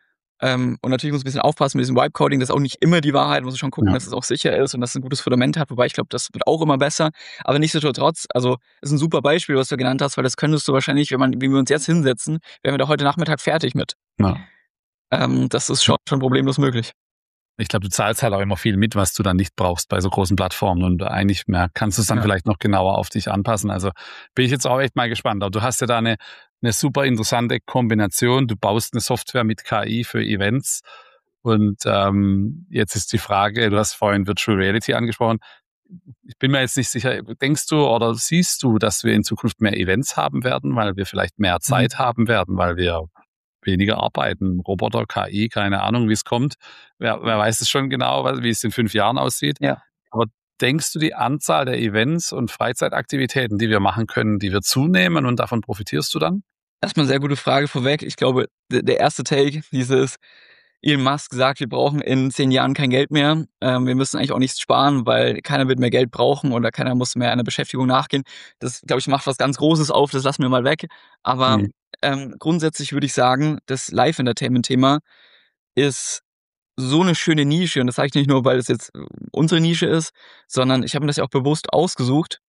ähm, und natürlich muss man 'n bisschen aufpassen mit diesem Vibe-Coding, das ist auch nicht immer die Wahrheit. Man muss schon gucken, Ja. dass es auch sicher ist und dass es 'n gutes Fundament hat, wobei ich glaube, das wird auch immer besser. Aber nichtsdestotrotz, also, ist 'n super Beispiel, was du genannt hast, weil das könntest du wahrscheinlich, wenn man wenn wir uns jetzt hinsetzen, wären wir da heute Nachmittag fertig mit. Ja. Ähm, das ist schon schon problemlos möglich. Ich glaube, du zahlst halt auch immer viel mit, was du dann nicht brauchst bei so großen Plattformen und eigentlich mehr kannst du es dann Ja. vielleicht noch genauer auf dich anpassen. Also bin ich jetzt auch echt mal gespannt. Aber du hast ja da eine, eine super interessante Kombination. Du baust eine Software mit K I für Events und ähm, jetzt ist die Frage, du hast vorhin Virtual Reality angesprochen. Ich bin mir jetzt nicht sicher, denkst du oder siehst du, dass wir in Zukunft mehr Events haben werden, weil wir vielleicht mehr Mhm. Zeit haben werden, weil wir weniger arbeiten, Roboter, K I, keine Ahnung, wie es kommt. Wer, wer weiß es schon genau, wie es in fünf Jahren aussieht. Ja. Aber denkst du, die Anzahl der Events und Freizeitaktivitäten, die wir machen können, die wird zunehmen und davon profitierst du dann? Erstmal sehr gute Frage vorweg. Ich glaube, d der erste Take, dieses Elon Musk sagt, wir brauchen in zehn Jahren kein Geld mehr. Ähm, wir müssen eigentlich auch nichts sparen, weil keiner wird mehr Geld brauchen oder keiner muss mehr einer Beschäftigung nachgehen. Das, glaube ich, macht was ganz Großes auf, das lassen wir mal weg. Aber Mhm. ähm, grundsätzlich würde ich sagen, das Live-Entertainment-Thema ist so eine schöne Nische und das sage ich nicht nur, weil es jetzt äh, unsere Nische ist, sondern ich habe mir das ja auch bewusst ausgesucht,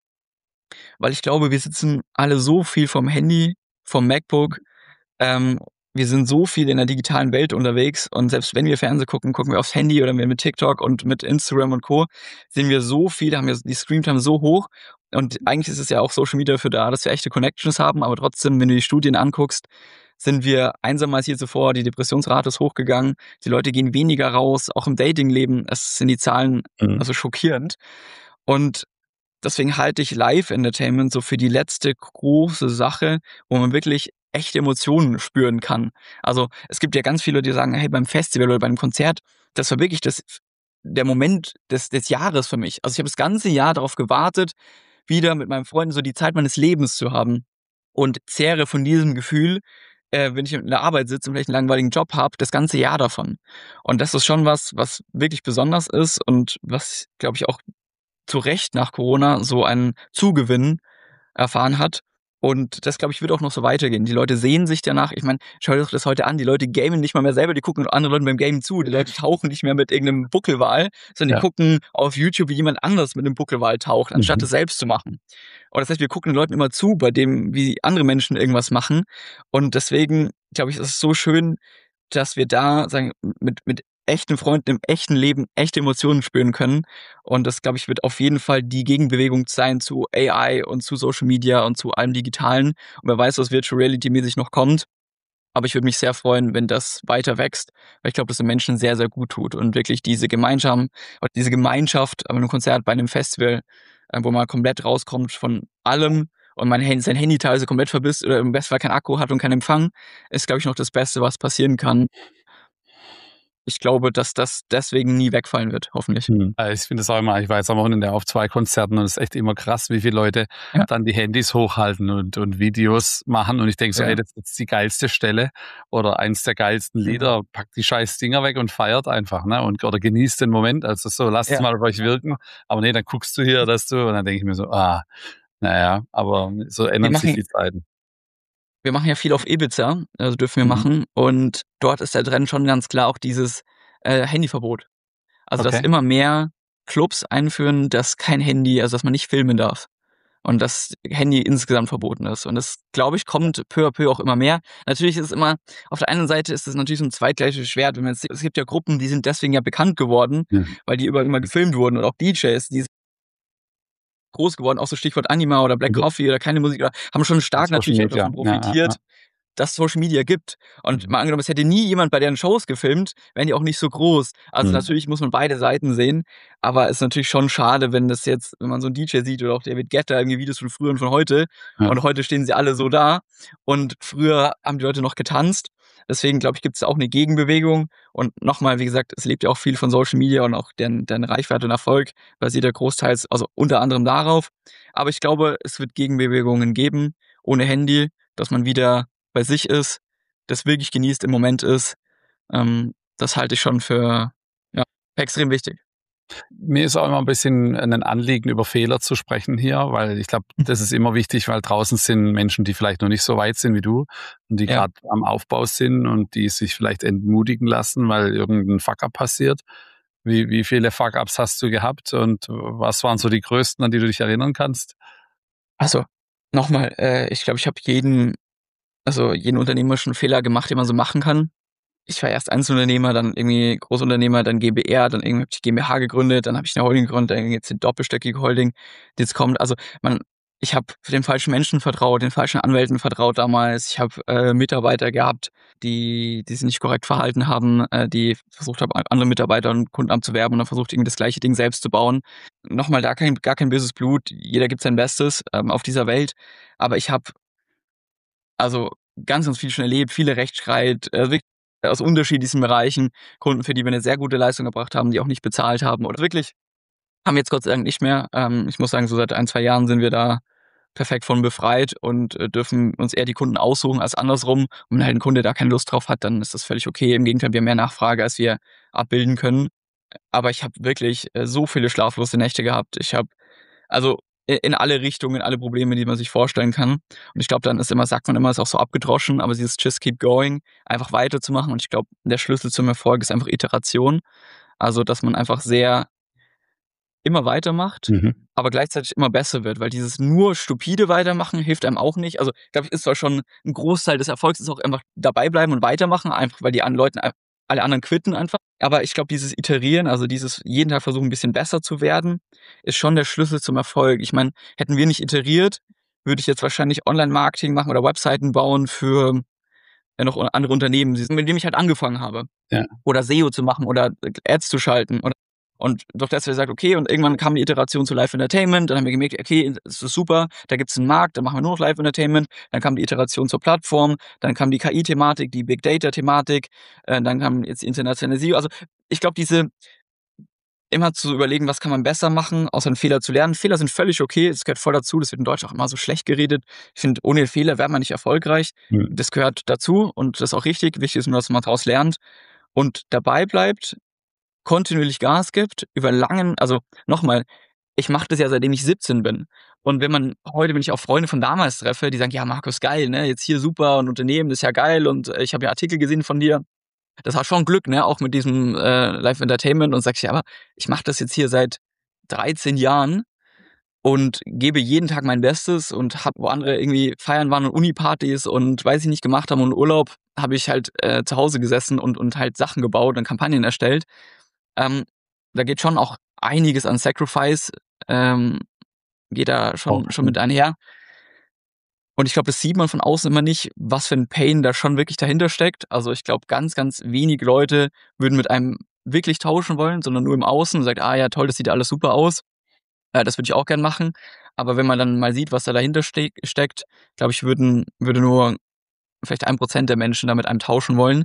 weil ich glaube, wir sitzen alle so viel vom Handy, vom MacBook, ähm, wir sind so viel in der digitalen Welt unterwegs und selbst wenn wir Fernsehen gucken, gucken wir aufs Handy oder wir mit TikTok und mit Instagram und Co. Sehen wir so viel, haben wir die Screentime so hoch und eigentlich ist es ja auch Social Media dafür da, dass wir echte Connections haben, aber trotzdem, wenn du die Studien anguckst, sind wir einsamer als je zuvor, die Depressionsrate ist hochgegangen, die Leute gehen weniger raus, auch im Datingleben, es sind die Zahlen Mhm. also schockierend und deswegen halte ich Live-Entertainment so für die letzte große Sache, wo man wirklich echte Emotionen spüren kann. Also, es gibt ja ganz viele, die sagen: „Hey, beim Festival oder beim Konzert, das war wirklich das der Moment des des Jahres für mich." Also, ich habe das ganze Jahr darauf gewartet, wieder mit meinen Freunden so die Zeit meines Lebens zu haben und zehre von diesem Gefühl, äh, wenn ich in der Arbeit sitze und vielleicht 'n langweiligen Job habe, das ganze Jahr davon. Und das ist schon was, was wirklich besonders ist und was, glaube ich, auch zu Recht nach Corona so einen Zugewinn erfahren hat. Und das, glaube ich, wird auch noch so weitergehen. Die Leute sehen sich danach. Ich meine, schau dir doch das heute an. Die Leute gamen nicht mal mehr selber, die gucken anderen Leuten beim Gamen zu. Die Leute tauchen nicht mehr mit irgendeinem Buckelwal, sondern die Ja. gucken auf YouTube, wie jemand anders mit einem Buckelwal taucht, anstatt Mhm. es selbst zu machen. Und das heißt, wir gucken den Leuten immer zu, bei dem, wie andere Menschen irgendwas machen. Und deswegen, glaube ich, ist es so schön, dass wir da sagen, mit, mit echten Freunden im echten Leben echte Emotionen spüren können. Und das, glaube ich, wird auf jeden Fall die Gegenbewegung sein zu A I und zu Social Media und zu allem Digitalen. Und wer weiß, was Virtual Reality mäßig noch kommt. Aber ich würde mich sehr freuen, wenn das weiter wächst, weil ich glaube, dass den Menschen sehr, sehr gut tut und wirklich diese Gemeinschaft, diese Gemeinschaft bei einem Konzert, bei einem Festival, äh, wo man komplett rauskommt von allem und mein Handy, sein Handy teilweise komplett verbisst oder im besten Fall keinen Akku hat und keinen Empfang, ist, glaube ich, noch das Beste, was passieren kann. Ich glaube, dass das deswegen nie wegfallen wird, hoffentlich. Hm. Ich finde das auch immer, ich war jetzt am Wochenende auf zwei Konzerten und es ist echt immer krass, wie viele Leute Ja. dann die Handys hochhalten und, und Videos machen und ich denke so, Ja. ey, das ist jetzt die geilste Stelle oder eins der geilsten Lieder, packt die scheiß Dinger weg und feiert einfach, ne, und oder genießt den Moment, also so, lasst es Ja. mal auf euch wirken, aber nee, dann guckst du hier, dass du, und dann denke ich mir so, ah, naja, aber so ändern Wir sich machen- die Zeiten. Wir machen ja viel auf Ibiza, also dürfen wir Mhm. machen und dort ist der Trend schon ganz klar auch dieses äh, Handyverbot. Also, dass Okay. immer mehr Clubs einführen, dass kein Handy, also dass man nicht filmen darf und dass Handy insgesamt verboten ist. Und das, glaube ich, kommt peu à peu auch immer mehr. Natürlich ist es immer, auf der einen Seite ist es natürlich so ein zweigleiches Schwert. Wenn man jetzt, es gibt ja Gruppen, die sind deswegen ja bekannt geworden, Ja. weil die überall immer gefilmt wurden und auch D Js, die sind groß geworden, auch so Stichwort Anima oder Black Ja. Coffee oder keine Musik, oder haben schon stark Social natürlich auch Media. davon Ja, ja, profitiert, ja. dass Social Media gibt. Und Mhm. mal angenommen, es hätte nie jemand bei deren Shows gefilmt, wären die auch nicht so groß. Also Mhm. natürlich muss man beide Seiten sehen, aber es ist natürlich schon schade, wenn das jetzt, wenn man so einen D J sieht oder auch David Guetta, irgendwie Videos von früher und von heute, Ja. und heute stehen sie alle so da und früher haben die Leute noch getanzt. Deswegen, glaube ich, gibt es auch eine Gegenbewegung. Und nochmal, wie gesagt, es lebt ja auch viel von Social Media und auch deren, deren Reichweite und Erfolg basiert ja großteils, also unter anderem darauf. Aber ich glaube, es wird Gegenbewegungen geben, ohne Handy, dass man wieder bei sich ist, das wirklich genießt, im Moment ist. Ähm, das halte ich schon für, ja, extrem wichtig. Mir ist auch immer ein bisschen ein Anliegen, über Fehler zu sprechen hier, weil ich glaube, das ist immer wichtig, weil draußen sind Menschen, die vielleicht noch nicht so weit sind wie du und die Ja. gerade am Aufbau sind und die sich vielleicht entmutigen lassen, weil irgendein Fuck-up passiert. Wie, wie viele Fuck-ups hast du gehabt und was waren so die größten, an die du dich erinnern kannst? Also, nochmal, äh, ich glaube, ich habe jeden, also jeden unternehmerischen Fehler gemacht, den man so machen kann. Ich war erst Einzelunternehmer, dann irgendwie Großunternehmer, dann GbR, dann irgendwie habe ich GmbH gegründet, dann habe ich eine Holding gegründet, dann jetzt eine doppelstöckige Holding, die jetzt kommt. Also man, ich habe den falschen Menschen vertraut, den falschen Anwälten vertraut damals. Ich habe äh, Mitarbeiter gehabt, die, die sich nicht korrekt verhalten haben, äh, die versucht haben, andere Mitarbeiter und Kunden abzuwerben und dann versucht, irgendwie das gleiche Ding selbst zu bauen. Nochmal, da kein, gar kein böses Blut. Jeder gibt sein Bestes ähm, auf dieser Welt. Aber ich habe also ganz, ganz viel schon erlebt, viele Rechtsstreit, äh, wirklich aus unterschiedlichsten Bereichen, Kunden, für die wir eine sehr gute Leistung gebracht haben, die auch nicht bezahlt haben oder wirklich haben wir jetzt Gott sei Dank nicht mehr. Ähm, ich muss sagen, so seit ein, zwei Jahren sind wir da perfekt von befreit und äh, dürfen uns eher die Kunden aussuchen als andersrum. Und wenn halt ein Kunde da keine Lust drauf hat, dann ist das völlig okay. Im Gegenteil, wir haben mehr Nachfrage, als wir abbilden können. Aber ich habe wirklich äh, so viele schlaflose Nächte gehabt. Ich habe also i- in alle Richtungen, alle Probleme, die man sich vorstellen kann. Und ich glaube, dann ist immer, sagt man immer, ist auch so abgedroschen, aber dieses Just keep going, einfach weiterzumachen. Und ich glaube, der Schlüssel zum Erfolg ist einfach Iteration. Also, dass man einfach sehr immer weitermacht, Mhm. aber gleichzeitig immer besser wird, weil dieses nur stupide Weitermachen hilft einem auch nicht. Also, glaube ich, ist zwar schon ein Großteil des Erfolgs, ist auch einfach dabei bleiben und weitermachen, einfach weil die anderen Leuten, ein- alle anderen quitten einfach. Aber ich glaube, dieses Iterieren, also dieses jeden Tag versuchen, ein bisschen besser zu werden, ist schon der Schlüssel zum Erfolg. Ich meine, hätten wir nicht iteriert, würde ich jetzt wahrscheinlich Online-Marketing machen oder Webseiten bauen für äh, noch andere Unternehmen, mit denen ich halt angefangen habe. Ja. Oder S E O zu machen oder Ads zu schalten. Oder und doch dass wir gesagt, okay, und irgendwann kam die Iteration zu Live Entertainment, dann haben wir gemerkt, okay, das ist super, da gibt's einen Markt, dann machen wir nur noch Live Entertainment, dann kam die Iteration zur Plattform, dann kam die K I-Thematik, die Big Data-Thematik, äh, dann kam jetzt die Internationalisierung. Also ich glaube, diese immer zu überlegen, was kann man besser machen, aus einem Fehler zu lernen. Fehler sind völlig okay, das gehört voll dazu, das wird in Deutsch auch immer so schlecht geredet. Ich finde, ohne Fehler wäre man nicht erfolgreich. Mhm. Das gehört dazu und das ist auch richtig. Wichtig ist nur, dass man daraus lernt und dabei bleibt, kontinuierlich Gas gibt, über langen, also nochmal, ich mache das ja, seitdem ich siebzehn bin. Und wenn man heute, wenn ich auch Freunde von damals treffe, die sagen, ja, Markus, geil, ne, jetzt hier super und Unternehmen, das ist ja geil und äh, ich habe ja Artikel gesehen von dir. Das war schon Glück, ne, auch mit diesem äh, Live Entertainment und sagst, ja, aber ich mache das jetzt hier seit dreizehn Jahren und gebe jeden Tag mein Bestes und hab, wo andere irgendwie feiern waren und Unipartys und weiß ich nicht gemacht haben und Urlaub, habe ich halt äh, zu Hause gesessen und, und halt Sachen gebaut und Kampagnen erstellt. Ähm, da geht schon auch einiges an Sacrifice, ähm, geht da Auch, schon, schon mit einher. Und ich glaube, das sieht man von außen immer nicht, was für ein Pain da schon wirklich dahinter steckt. Also ich glaube, ganz, ganz wenig Leute würden mit einem wirklich tauschen wollen, sondern nur im Außen und sagt, ah ja, toll, das sieht alles super aus. Äh, das würde ich auch gern machen. Aber wenn man dann mal sieht, was da dahinter ste steckt, glaube ich, würden, würde nur vielleicht ein Prozent der Menschen da mit einem tauschen wollen.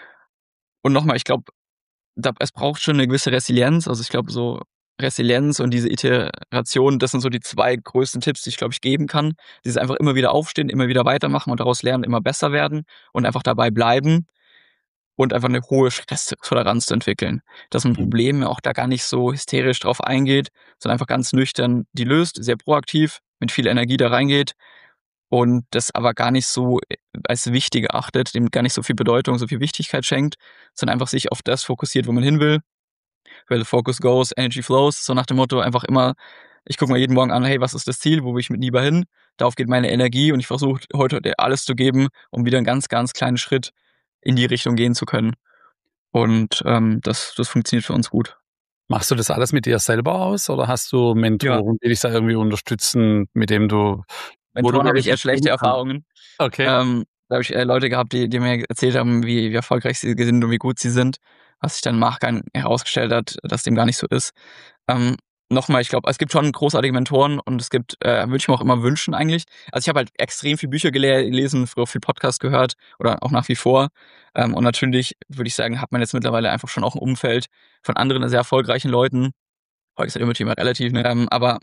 Und nochmal, ich glaube, da, es braucht schon eine gewisse Resilienz. Also ich glaube, so Resilienz und diese Iteration, das sind so die zwei größten Tipps, die ich, glaube ich, geben kann. Dieses einfach immer wieder aufstehen, immer wieder weitermachen und daraus lernen, immer besser werden und einfach dabei bleiben und einfach eine hohe Stresstoleranz zu entwickeln. Dass man Probleme auch da gar nicht so hysterisch drauf eingeht, sondern einfach ganz nüchtern die löst, sehr proaktiv, mit viel Energie da reingeht und das aber gar nicht so als wichtig erachtet, dem gar nicht so viel Bedeutung, so viel Wichtigkeit schenkt, sondern einfach sich auf das fokussiert, wo man hin will. Where the focus goes, energy flows, so nach dem Motto einfach immer, ich gucke mal jeden Morgen an, hey, was ist das Ziel, wo will ich mit lieber hin? Darauf geht meine Energie und ich versuche heute alles zu geben, um wieder einen ganz, ganz kleinen Schritt in die Richtung gehen zu können. Und ähm, das, das funktioniert für uns gut. Machst du das alles mit dir selber aus oder hast du Mentoren, die dich da irgendwie unterstützen, mit dem du... Mentoren habe ich eher schlechte Erfahrungen. Okay. Ähm, da habe ich äh, Leute gehabt, die, die mir erzählt haben, wie, wie erfolgreich sie sind und wie gut sie sind, was sich dann im Nachgang herausgestellt hat, dass dem gar nicht so ist. Ähm, Nochmal, ich glaube, es gibt schon großartige Mentoren und es gibt, äh, würde ich mir auch immer wünschen eigentlich. Also ich habe halt extrem viel Bücher gelesen, früher viel Podcast gehört oder auch nach wie vor. Ähm, und natürlich würde ich sagen, hat man jetzt mittlerweile einfach schon auch ein Umfeld von anderen sehr erfolgreichen Leuten. Heute ist halt immer Thema relativ, ne? Ähm, aber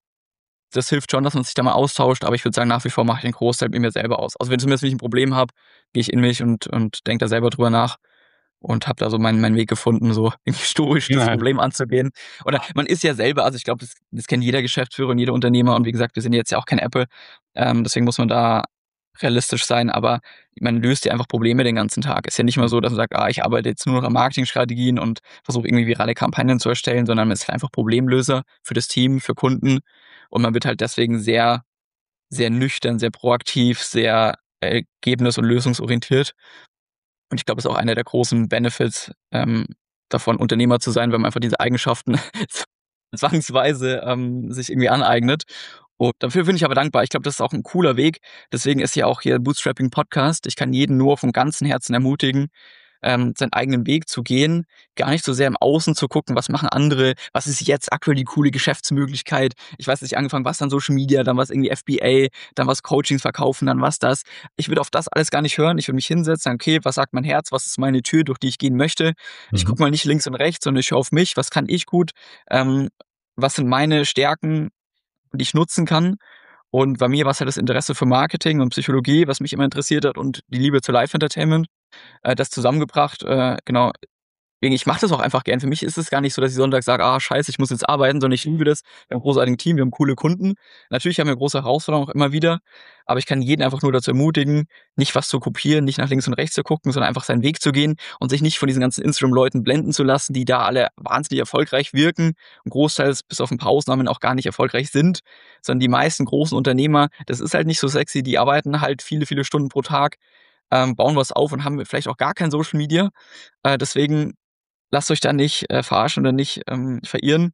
das hilft schon, dass man sich da mal austauscht, aber ich würde sagen, nach wie vor mache ich den Großteil mit mir selber aus. Also wenn zumindest wenn ich ein Problem habe, gehe ich in mich und, und denke da selber drüber nach und habe da so meinen, meinen Weg gefunden, so irgendwie stoisch das Nein. Problem anzugehen. Oder man ist ja selber, also ich glaube, das, das kennt jeder Geschäftsführer und jeder Unternehmer und wie gesagt, wir sind jetzt ja auch kein Apple, ähm, deswegen muss man da realistisch sein, aber man löst ja einfach Probleme den ganzen Tag. Ist ja nicht mal so, dass man sagt, ah, ich arbeite jetzt nur noch an Marketingstrategien und versuche irgendwie virale Kampagnen zu erstellen, sondern man ist halt einfach Problemlöser für das Team, für Kunden und man wird halt deswegen sehr, sehr nüchtern, sehr proaktiv, sehr ergebnis- und lösungsorientiert. Und ich glaube, das ist auch einer der großen Benefits ähm, davon, Unternehmer zu sein, wenn man einfach diese Eigenschaften zwangsweise ähm, sich irgendwie aneignet. Und dafür bin ich aber dankbar. Ich glaube, das ist auch ein cooler Weg. Deswegen ist ja auch hier Bootstrapping Podcast. Ich kann jeden nur vom ganzen Herzen ermutigen, ähm, seinen eigenen Weg zu gehen, gar nicht so sehr im Außen zu gucken, was machen andere, was ist jetzt aktuell die coole Geschäftsmöglichkeit. Ich weiß nicht, angefangen, was dann Social Media, dann was irgendwie F B A, dann was Coachings verkaufen, dann was das. Ich würde auf das alles gar nicht hören. Ich würde mich hinsetzen, sagen, okay, was sagt mein Herz, was ist meine Tür, durch die ich gehen möchte. Ich Mhm. gucke mal nicht links und rechts, sondern ich schaue auf mich, was kann ich gut, ähm, was sind meine Stärken, die ich nutzen kann. Und bei mir war es halt das Interesse für Marketing und Psychologie, was mich immer interessiert hat und die Liebe zu Live-Entertainment. Äh, das zusammengebracht, äh, genau. Deswegen, ich mache das auch einfach gern. Für mich ist es gar nicht so, dass ich Sonntag sage, ah, scheiße, ich muss jetzt arbeiten, sondern ich liebe das. Wir haben ein großartiges Team, wir haben coole Kunden. Natürlich haben wir große Herausforderungen auch immer wieder, aber ich kann jeden einfach nur dazu ermutigen, nicht was zu kopieren, nicht nach links und rechts zu gucken, sondern einfach seinen Weg zu gehen und sich nicht von diesen ganzen Instagram-Leuten blenden zu lassen, die da alle wahnsinnig erfolgreich wirken und großteils bis auf ein paar Ausnahmen auch gar nicht erfolgreich sind, sondern die meisten großen Unternehmer, das ist halt nicht so sexy, die arbeiten halt viele, viele Stunden pro Tag, ähm, bauen was auf und haben vielleicht auch gar kein Social Media. Äh, deswegen lasst euch da nicht äh, verarschen oder nicht ähm, verirren.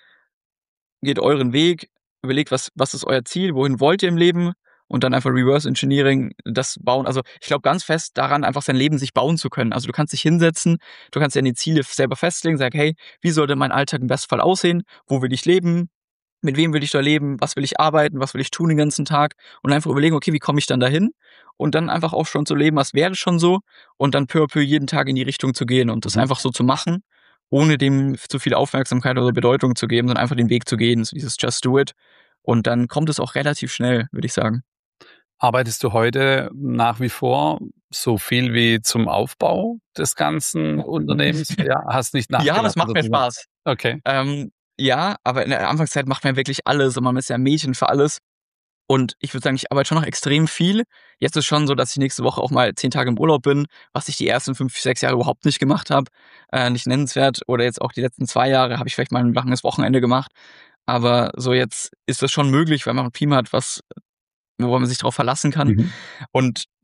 Geht euren Weg, überlegt, was, was ist euer Ziel, wohin wollt ihr im Leben und dann einfach Reverse Engineering das bauen. Also ich glaube ganz fest daran, einfach sein Leben sich bauen zu können. Also du kannst dich hinsetzen, du kannst deine Ziele selber festlegen, sag, hey, wie sollte mein Alltag im besten Fall aussehen? Wo will ich leben? Mit wem will ich da leben? Was will ich arbeiten? Was will ich tun den ganzen Tag? Und einfach überlegen, okay, wie komme ich dann dahin? Und dann einfach auch schon zu leben, was wäre schon so? Und dann peu à peu jeden Tag in die Richtung zu gehen und das Mhm. einfach so zu machen, ohne dem zu viel Aufmerksamkeit oder Bedeutung zu geben, sondern einfach den Weg zu gehen, so dieses Just Do It. Und dann kommt es auch relativ schnell, würde ich sagen. Arbeitest du heute nach wie vor so viel wie zum Aufbau des ganzen Unternehmens? Ja, hast nicht Ja, aber es nachgelassen macht mir sozusagen. Spaß. Okay. Ähm, ja, aber in der Anfangszeit macht man wirklich alles und man ist ja ein Mädchen für alles. Und ich würde sagen, ich arbeite schon noch extrem viel. Jetzt ist schon so, dass ich nächste Woche auch mal zehn Tage im Urlaub bin, was ich die ersten fünf, sechs Jahre überhaupt nicht gemacht habe. Äh, nicht nennenswert. Oder jetzt auch die letzten zwei Jahre habe ich vielleicht mal ein langes Wochenende gemacht. Aber so jetzt ist das schon möglich, weil man ein Team hat, was, wo man sich drauf verlassen kann. Mhm. Und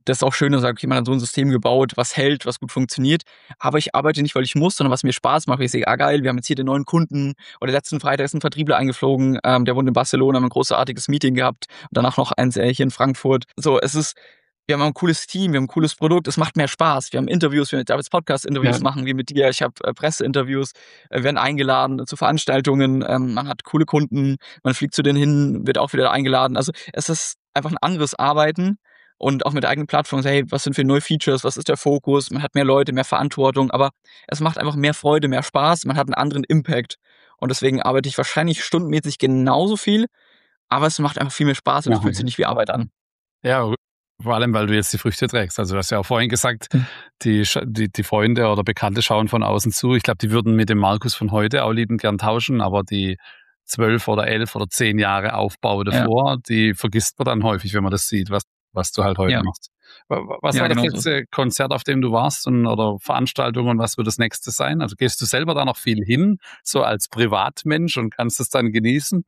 das ist auch schön, dass okay, man hat so ein System gebaut, was hält, was gut funktioniert. Aber ich arbeite nicht, weil ich muss, sondern was mir Spaß macht. Ich sehe, ah geil, wir haben jetzt hier den neuen Kunden. Oder letzten Freitag ist ein Vertriebler eingeflogen, ähm, der wohnt in Barcelona, haben ein großartiges Meeting gehabt. Und danach noch eins äh, hier in Frankfurt. So, es ist, wir haben ein cooles Team, wir haben ein cooles Produkt, es macht mehr Spaß. Wir haben Interviews, wir darf jetzt Podcast-Interviews Ja. machen, wie mit dir. Ich habe äh, Presseinterviews, äh, wir werden eingeladen zu Veranstaltungen, ähm, man hat coole Kunden, man fliegt zu denen hin, wird auch wieder eingeladen. Also es ist einfach ein anderes Arbeiten und auch mit der eigenen Plattform, so, hey, was sind für neue Features, was ist der Fokus, man hat mehr Leute, mehr Verantwortung, aber es macht einfach mehr Freude, mehr Spaß, man hat einen anderen Impact und deswegen arbeite ich wahrscheinlich stundenmäßig genauso viel, aber es macht einfach viel mehr Spaß und es Ja. fühlt sich nicht wie Arbeit an. Ja, vor allem, weil du jetzt die Früchte trägst. Also du hast ja auch vorhin gesagt, Hm. die, Sch- die, die Freunde oder Bekannte schauen von außen zu. Ich glaube, die würden mit dem Markus von heute auch liebend gern tauschen, aber die zwölf oder elf oder zehn Jahre Aufbau davor, die vergisst man dann häufig, wenn man das sieht, was, was du halt heute Ja. machst. Wa- wa- Was Ja, war das genau so. letzte Konzert, auf dem du warst und, oder Veranstaltung und was wird das nächste sein? Also gehst du selber da noch viel hin, so als Privatmensch und kannst es dann genießen?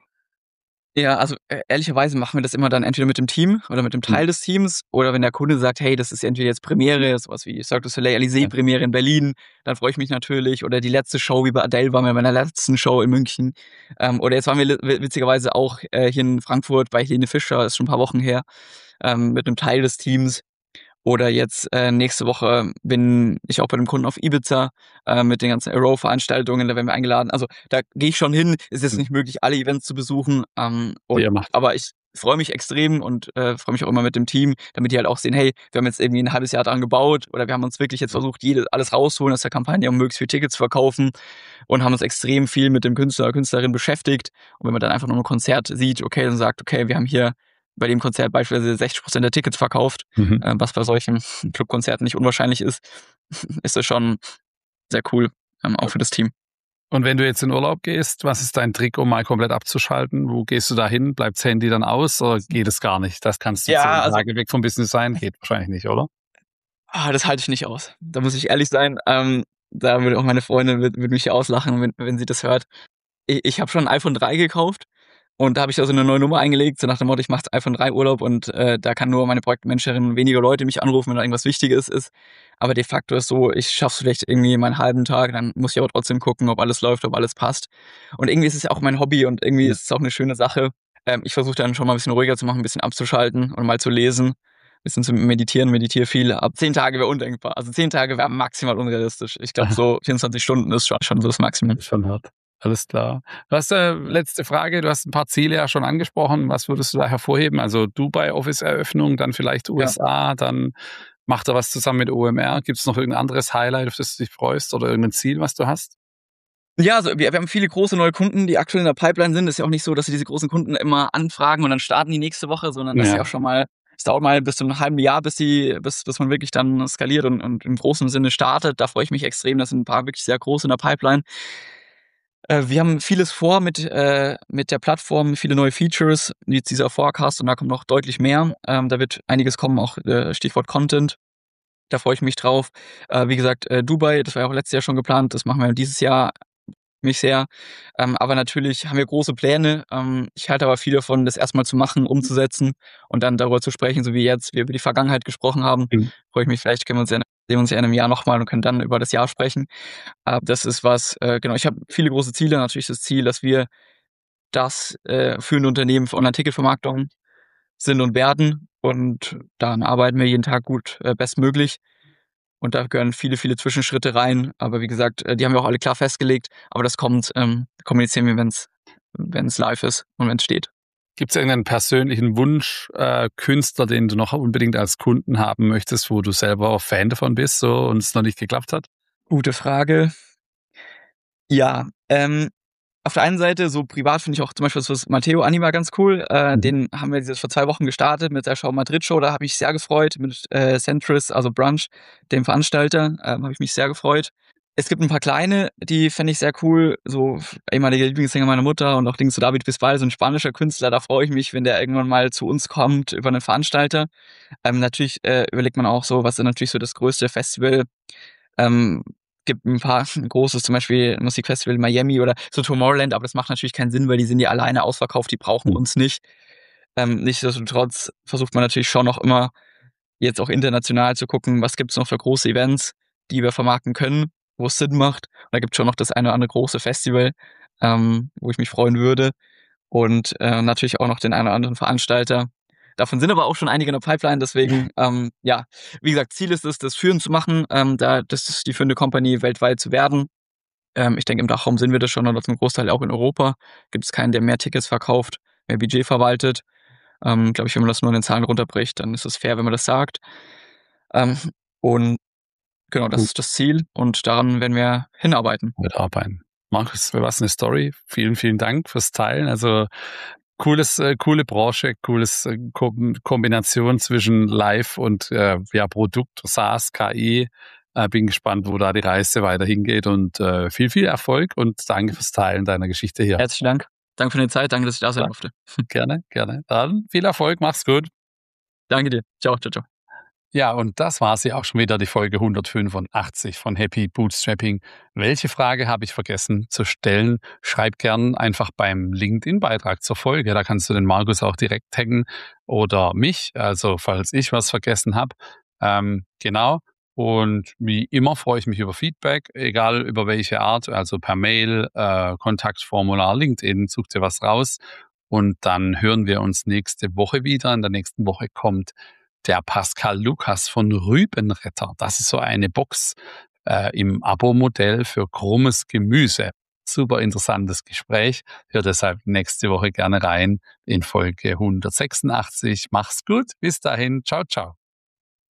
Ja, also äh, ehrlicherweise machen wir das immer dann entweder mit dem Team oder mit dem Teil des Teams oder wenn der Kunde sagt, hey, das ist entweder jetzt Premiere, sowas wie Cirque du Soleil Elysée Ja. Premiere in Berlin, dann freue ich mich natürlich. Oder die letzte Show, wie bei Adele waren wir bei meiner letzten Show in München. Ähm, oder jetzt waren wir li- witzigerweise auch äh, hier in Frankfurt bei Helene Fischer, ist schon ein paar Wochen her, ähm, mit einem Teil des Teams. Oder jetzt äh, nächste Woche bin ich auch bei dem Kunden auf Ibiza äh, mit den ganzen Arrow-Veranstaltungen, da werden wir eingeladen. Also da gehe ich schon hin. Ist jetzt Mhm. nicht möglich, alle Events zu besuchen. Ähm, und, Die ihr macht. aber ich freue mich extrem und äh, freue mich auch immer mit dem Team, damit die halt auch sehen, hey, wir haben jetzt irgendwie ein halbes Jahr dran gebaut oder wir haben uns wirklich jetzt versucht, jede, alles rauszuholen aus der Kampagne, um möglichst viele Tickets zu verkaufen und haben uns extrem viel mit dem Künstler, Künstlerin beschäftigt. Und wenn man dann einfach nur ein Konzert sieht, okay, und sagt, okay, wir haben hier bei dem Konzert beispielsweise sechzig Prozent der Tickets verkauft, Mhm. äh, was bei solchen Clubkonzerten nicht unwahrscheinlich ist, ist das schon sehr cool, ähm, auch für das Team. Und wenn du jetzt in Urlaub gehst, was ist dein Trick, um mal komplett abzuschalten? Wo gehst du da hin? Bleibt das Handy dann aus oder geht es gar nicht? Das kannst du Ja, zehn also- Tage weg vom Business sein? Geht wahrscheinlich nicht, oder? Ah, das halte ich nicht aus. Da muss ich ehrlich sein. Ähm, da würde auch meine Freundin würde, würde mich auslachen, wenn, wenn sie das hört. Ich, ich habe schon ein iPhone drei gekauft und da habe ich da so eine neue Nummer eingelegt, so nach dem Motto, ich mache iPhone drei Urlaub und äh, da kann nur meine Projektmanagerin weniger Leute mich anrufen, wenn da irgendwas Wichtiges ist. Aber de facto ist so, ich schaff's vielleicht irgendwie mal einen halben Tag, dann muss ich aber trotzdem gucken, ob alles läuft, ob alles passt. Und irgendwie ist es ja auch mein Hobby und irgendwie Ja. ist es auch eine schöne Sache. Ähm, ich versuche dann schon mal ein bisschen ruhiger zu machen, ein bisschen abzuschalten und mal zu lesen, ein bisschen zu meditieren, meditiere viel. Ab zehn Tage wäre undenkbar. Also zehn Tage wäre maximal unrealistisch. Ich glaube, so vierundzwanzig Stunden ist schon, schon so das Maximum. Das ist schon hart. Alles klar. Du hast äh, letzte Frage, du hast ein paar Ziele ja schon angesprochen. Was würdest du da hervorheben? Also Dubai-Office-Eröffnung, dann vielleicht U S A, dann macht er was zusammen mit O M R. Gibt es noch irgendein anderes Highlight, auf das du dich freust oder irgendein Ziel, was du hast? Ja, also wir, wir haben viele große neue Kunden, die aktuell in der Pipeline sind. Es ist ja auch nicht so, dass sie diese großen Kunden immer anfragen und dann starten die nächste Woche, sondern das ist Ja. ja auch schon mal, es dauert mal bis zu einem halben Jahr, bis die, bis, bis man wirklich dann skaliert und, und im großen Sinne startet. Da freue ich mich extrem. Das sind ein paar wirklich sehr große in der Pipeline. Äh, wir haben vieles vor mit, äh, mit der Plattform, viele neue Features, wie jetzt dieser Forecast und da kommt noch deutlich mehr. Ähm, da wird einiges kommen, auch äh, Stichwort Content. Da freue ich mich drauf. Äh, wie gesagt, äh, Dubai, das war ja auch letztes Jahr schon geplant, das machen wir dieses Jahr mich sehr. Ähm, aber natürlich haben wir große Pläne. Ähm, ich halte aber viel davon, das erstmal zu machen, umzusetzen und dann darüber zu sprechen, so wie jetzt wir über die Vergangenheit gesprochen haben. Mhm. Freue ich mich, vielleicht können wir uns ja, sehen wir uns ja in einem Jahr nochmal und können dann über das Jahr sprechen. Aber das ist was, äh, genau, ich habe viele große Ziele. Natürlich das Ziel, dass wir das äh, führende Unternehmen für Online-Ticketvermarktung sind und werden. Und daran arbeiten wir jeden Tag gut, äh, bestmöglich. Und da gehören viele, viele Zwischenschritte rein. Aber wie gesagt, äh, die haben wir auch alle klar festgelegt. Aber das kommt, ähm, kommunizieren wir, wenn es wenn es live ist und wenn es steht. Gibt es irgendeinen persönlichen Wunsch, äh, Künstler, den du noch unbedingt als Kunden haben möchtest, wo du selber auch Fan davon bist so, und es noch nicht geklappt hat? Gute Frage. Ja, ähm, auf der einen Seite, so privat finde ich auch zum Beispiel das Matteo Anima ganz cool. Äh, Mhm. Den haben wir dieses vor zwei Wochen gestartet mit der Show Madrid Show. Da habe ich sehr gefreut mit äh, Centris, also Brunch, dem Veranstalter. Ähm, habe ich mich sehr gefreut. Es gibt ein paar kleine, die fände ich sehr cool. So ehemaliger Lieblingssänger meiner Mutter und auch Dings zu David Bisbal, so ein spanischer Künstler. Da freue ich mich, wenn der irgendwann mal zu uns kommt über einen Veranstalter. Ähm, natürlich äh, überlegt man auch so, was ist natürlich so das größte Festival. Ähm, gibt ein paar großes, zum Beispiel Musikfestival in Miami oder so Tomorrowland, aber das macht natürlich keinen Sinn, weil die sind ja alleine ausverkauft, die brauchen Mhm. uns nicht. Ähm, nichtsdestotrotz versucht man natürlich schon noch immer, jetzt auch international zu gucken, was gibt's noch für große Events, die wir vermarkten können, wo es Sinn macht. Und da gibt's schon noch das eine oder andere große Festival, ähm, wo ich mich freuen würde. Und äh, natürlich auch noch den einen oder anderen Veranstalter. Davon sind aber auch schon einige in der Pipeline, deswegen, ähm, ja, wie gesagt, Ziel ist es, das führend zu machen, ähm, da das ist die führende Company weltweit zu werden. Ähm, ich denke, im Dachraum sind wir das schon, oder zum Großteil auch in Europa. Gibt es keinen, der mehr Tickets verkauft, mehr Budget verwaltet. Ähm, glaube ich, wenn man das nur in den Zahlen runterbricht, dann ist es fair, wenn man das sagt. Ähm, und genau, das Gut. ist das Ziel und daran werden wir hinarbeiten. Mitarbeiten. Markus, was eine Story. Vielen, vielen Dank fürs Teilen. Also cooles, äh, coole Branche, cooles äh, Ko Kombination zwischen Live und äh, ja, Produkt, SaaS, K I. Äh, bin gespannt, wo da die Reise weiter hingeht und äh, viel, viel Erfolg und danke fürs Teilen deiner Geschichte hier. Herzlichen Dank. Danke für deine Zeit, danke, dass ich da sein durfte. Gerne, gerne. Dann viel Erfolg, mach's gut. Danke dir. Ciao, ciao, ciao. Ja, und das war sie auch schon wieder, die Folge hundertfünfundachtzig von Happy Bootstrapping. Welche Frage habe ich vergessen zu stellen? Schreib gern einfach beim LinkedIn-Beitrag zur Folge. Da kannst du den Markus auch direkt taggen oder mich, also falls ich was vergessen habe. Ähm, genau. Und wie immer freue ich mich über Feedback, egal über welche Art, also per Mail, äh, Kontaktformular, LinkedIn, such dir was raus. Und dann hören wir uns nächste Woche wieder. In der nächsten Woche kommt der Pascal Lukas von Rübenretter. Das ist so eine Box äh, im Abo-Modell für krummes Gemüse. Super interessantes Gespräch. Hör deshalb nächste Woche gerne rein in Folge hundertsechsundachtzig. Mach's gut. Bis dahin. Ciao, ciao.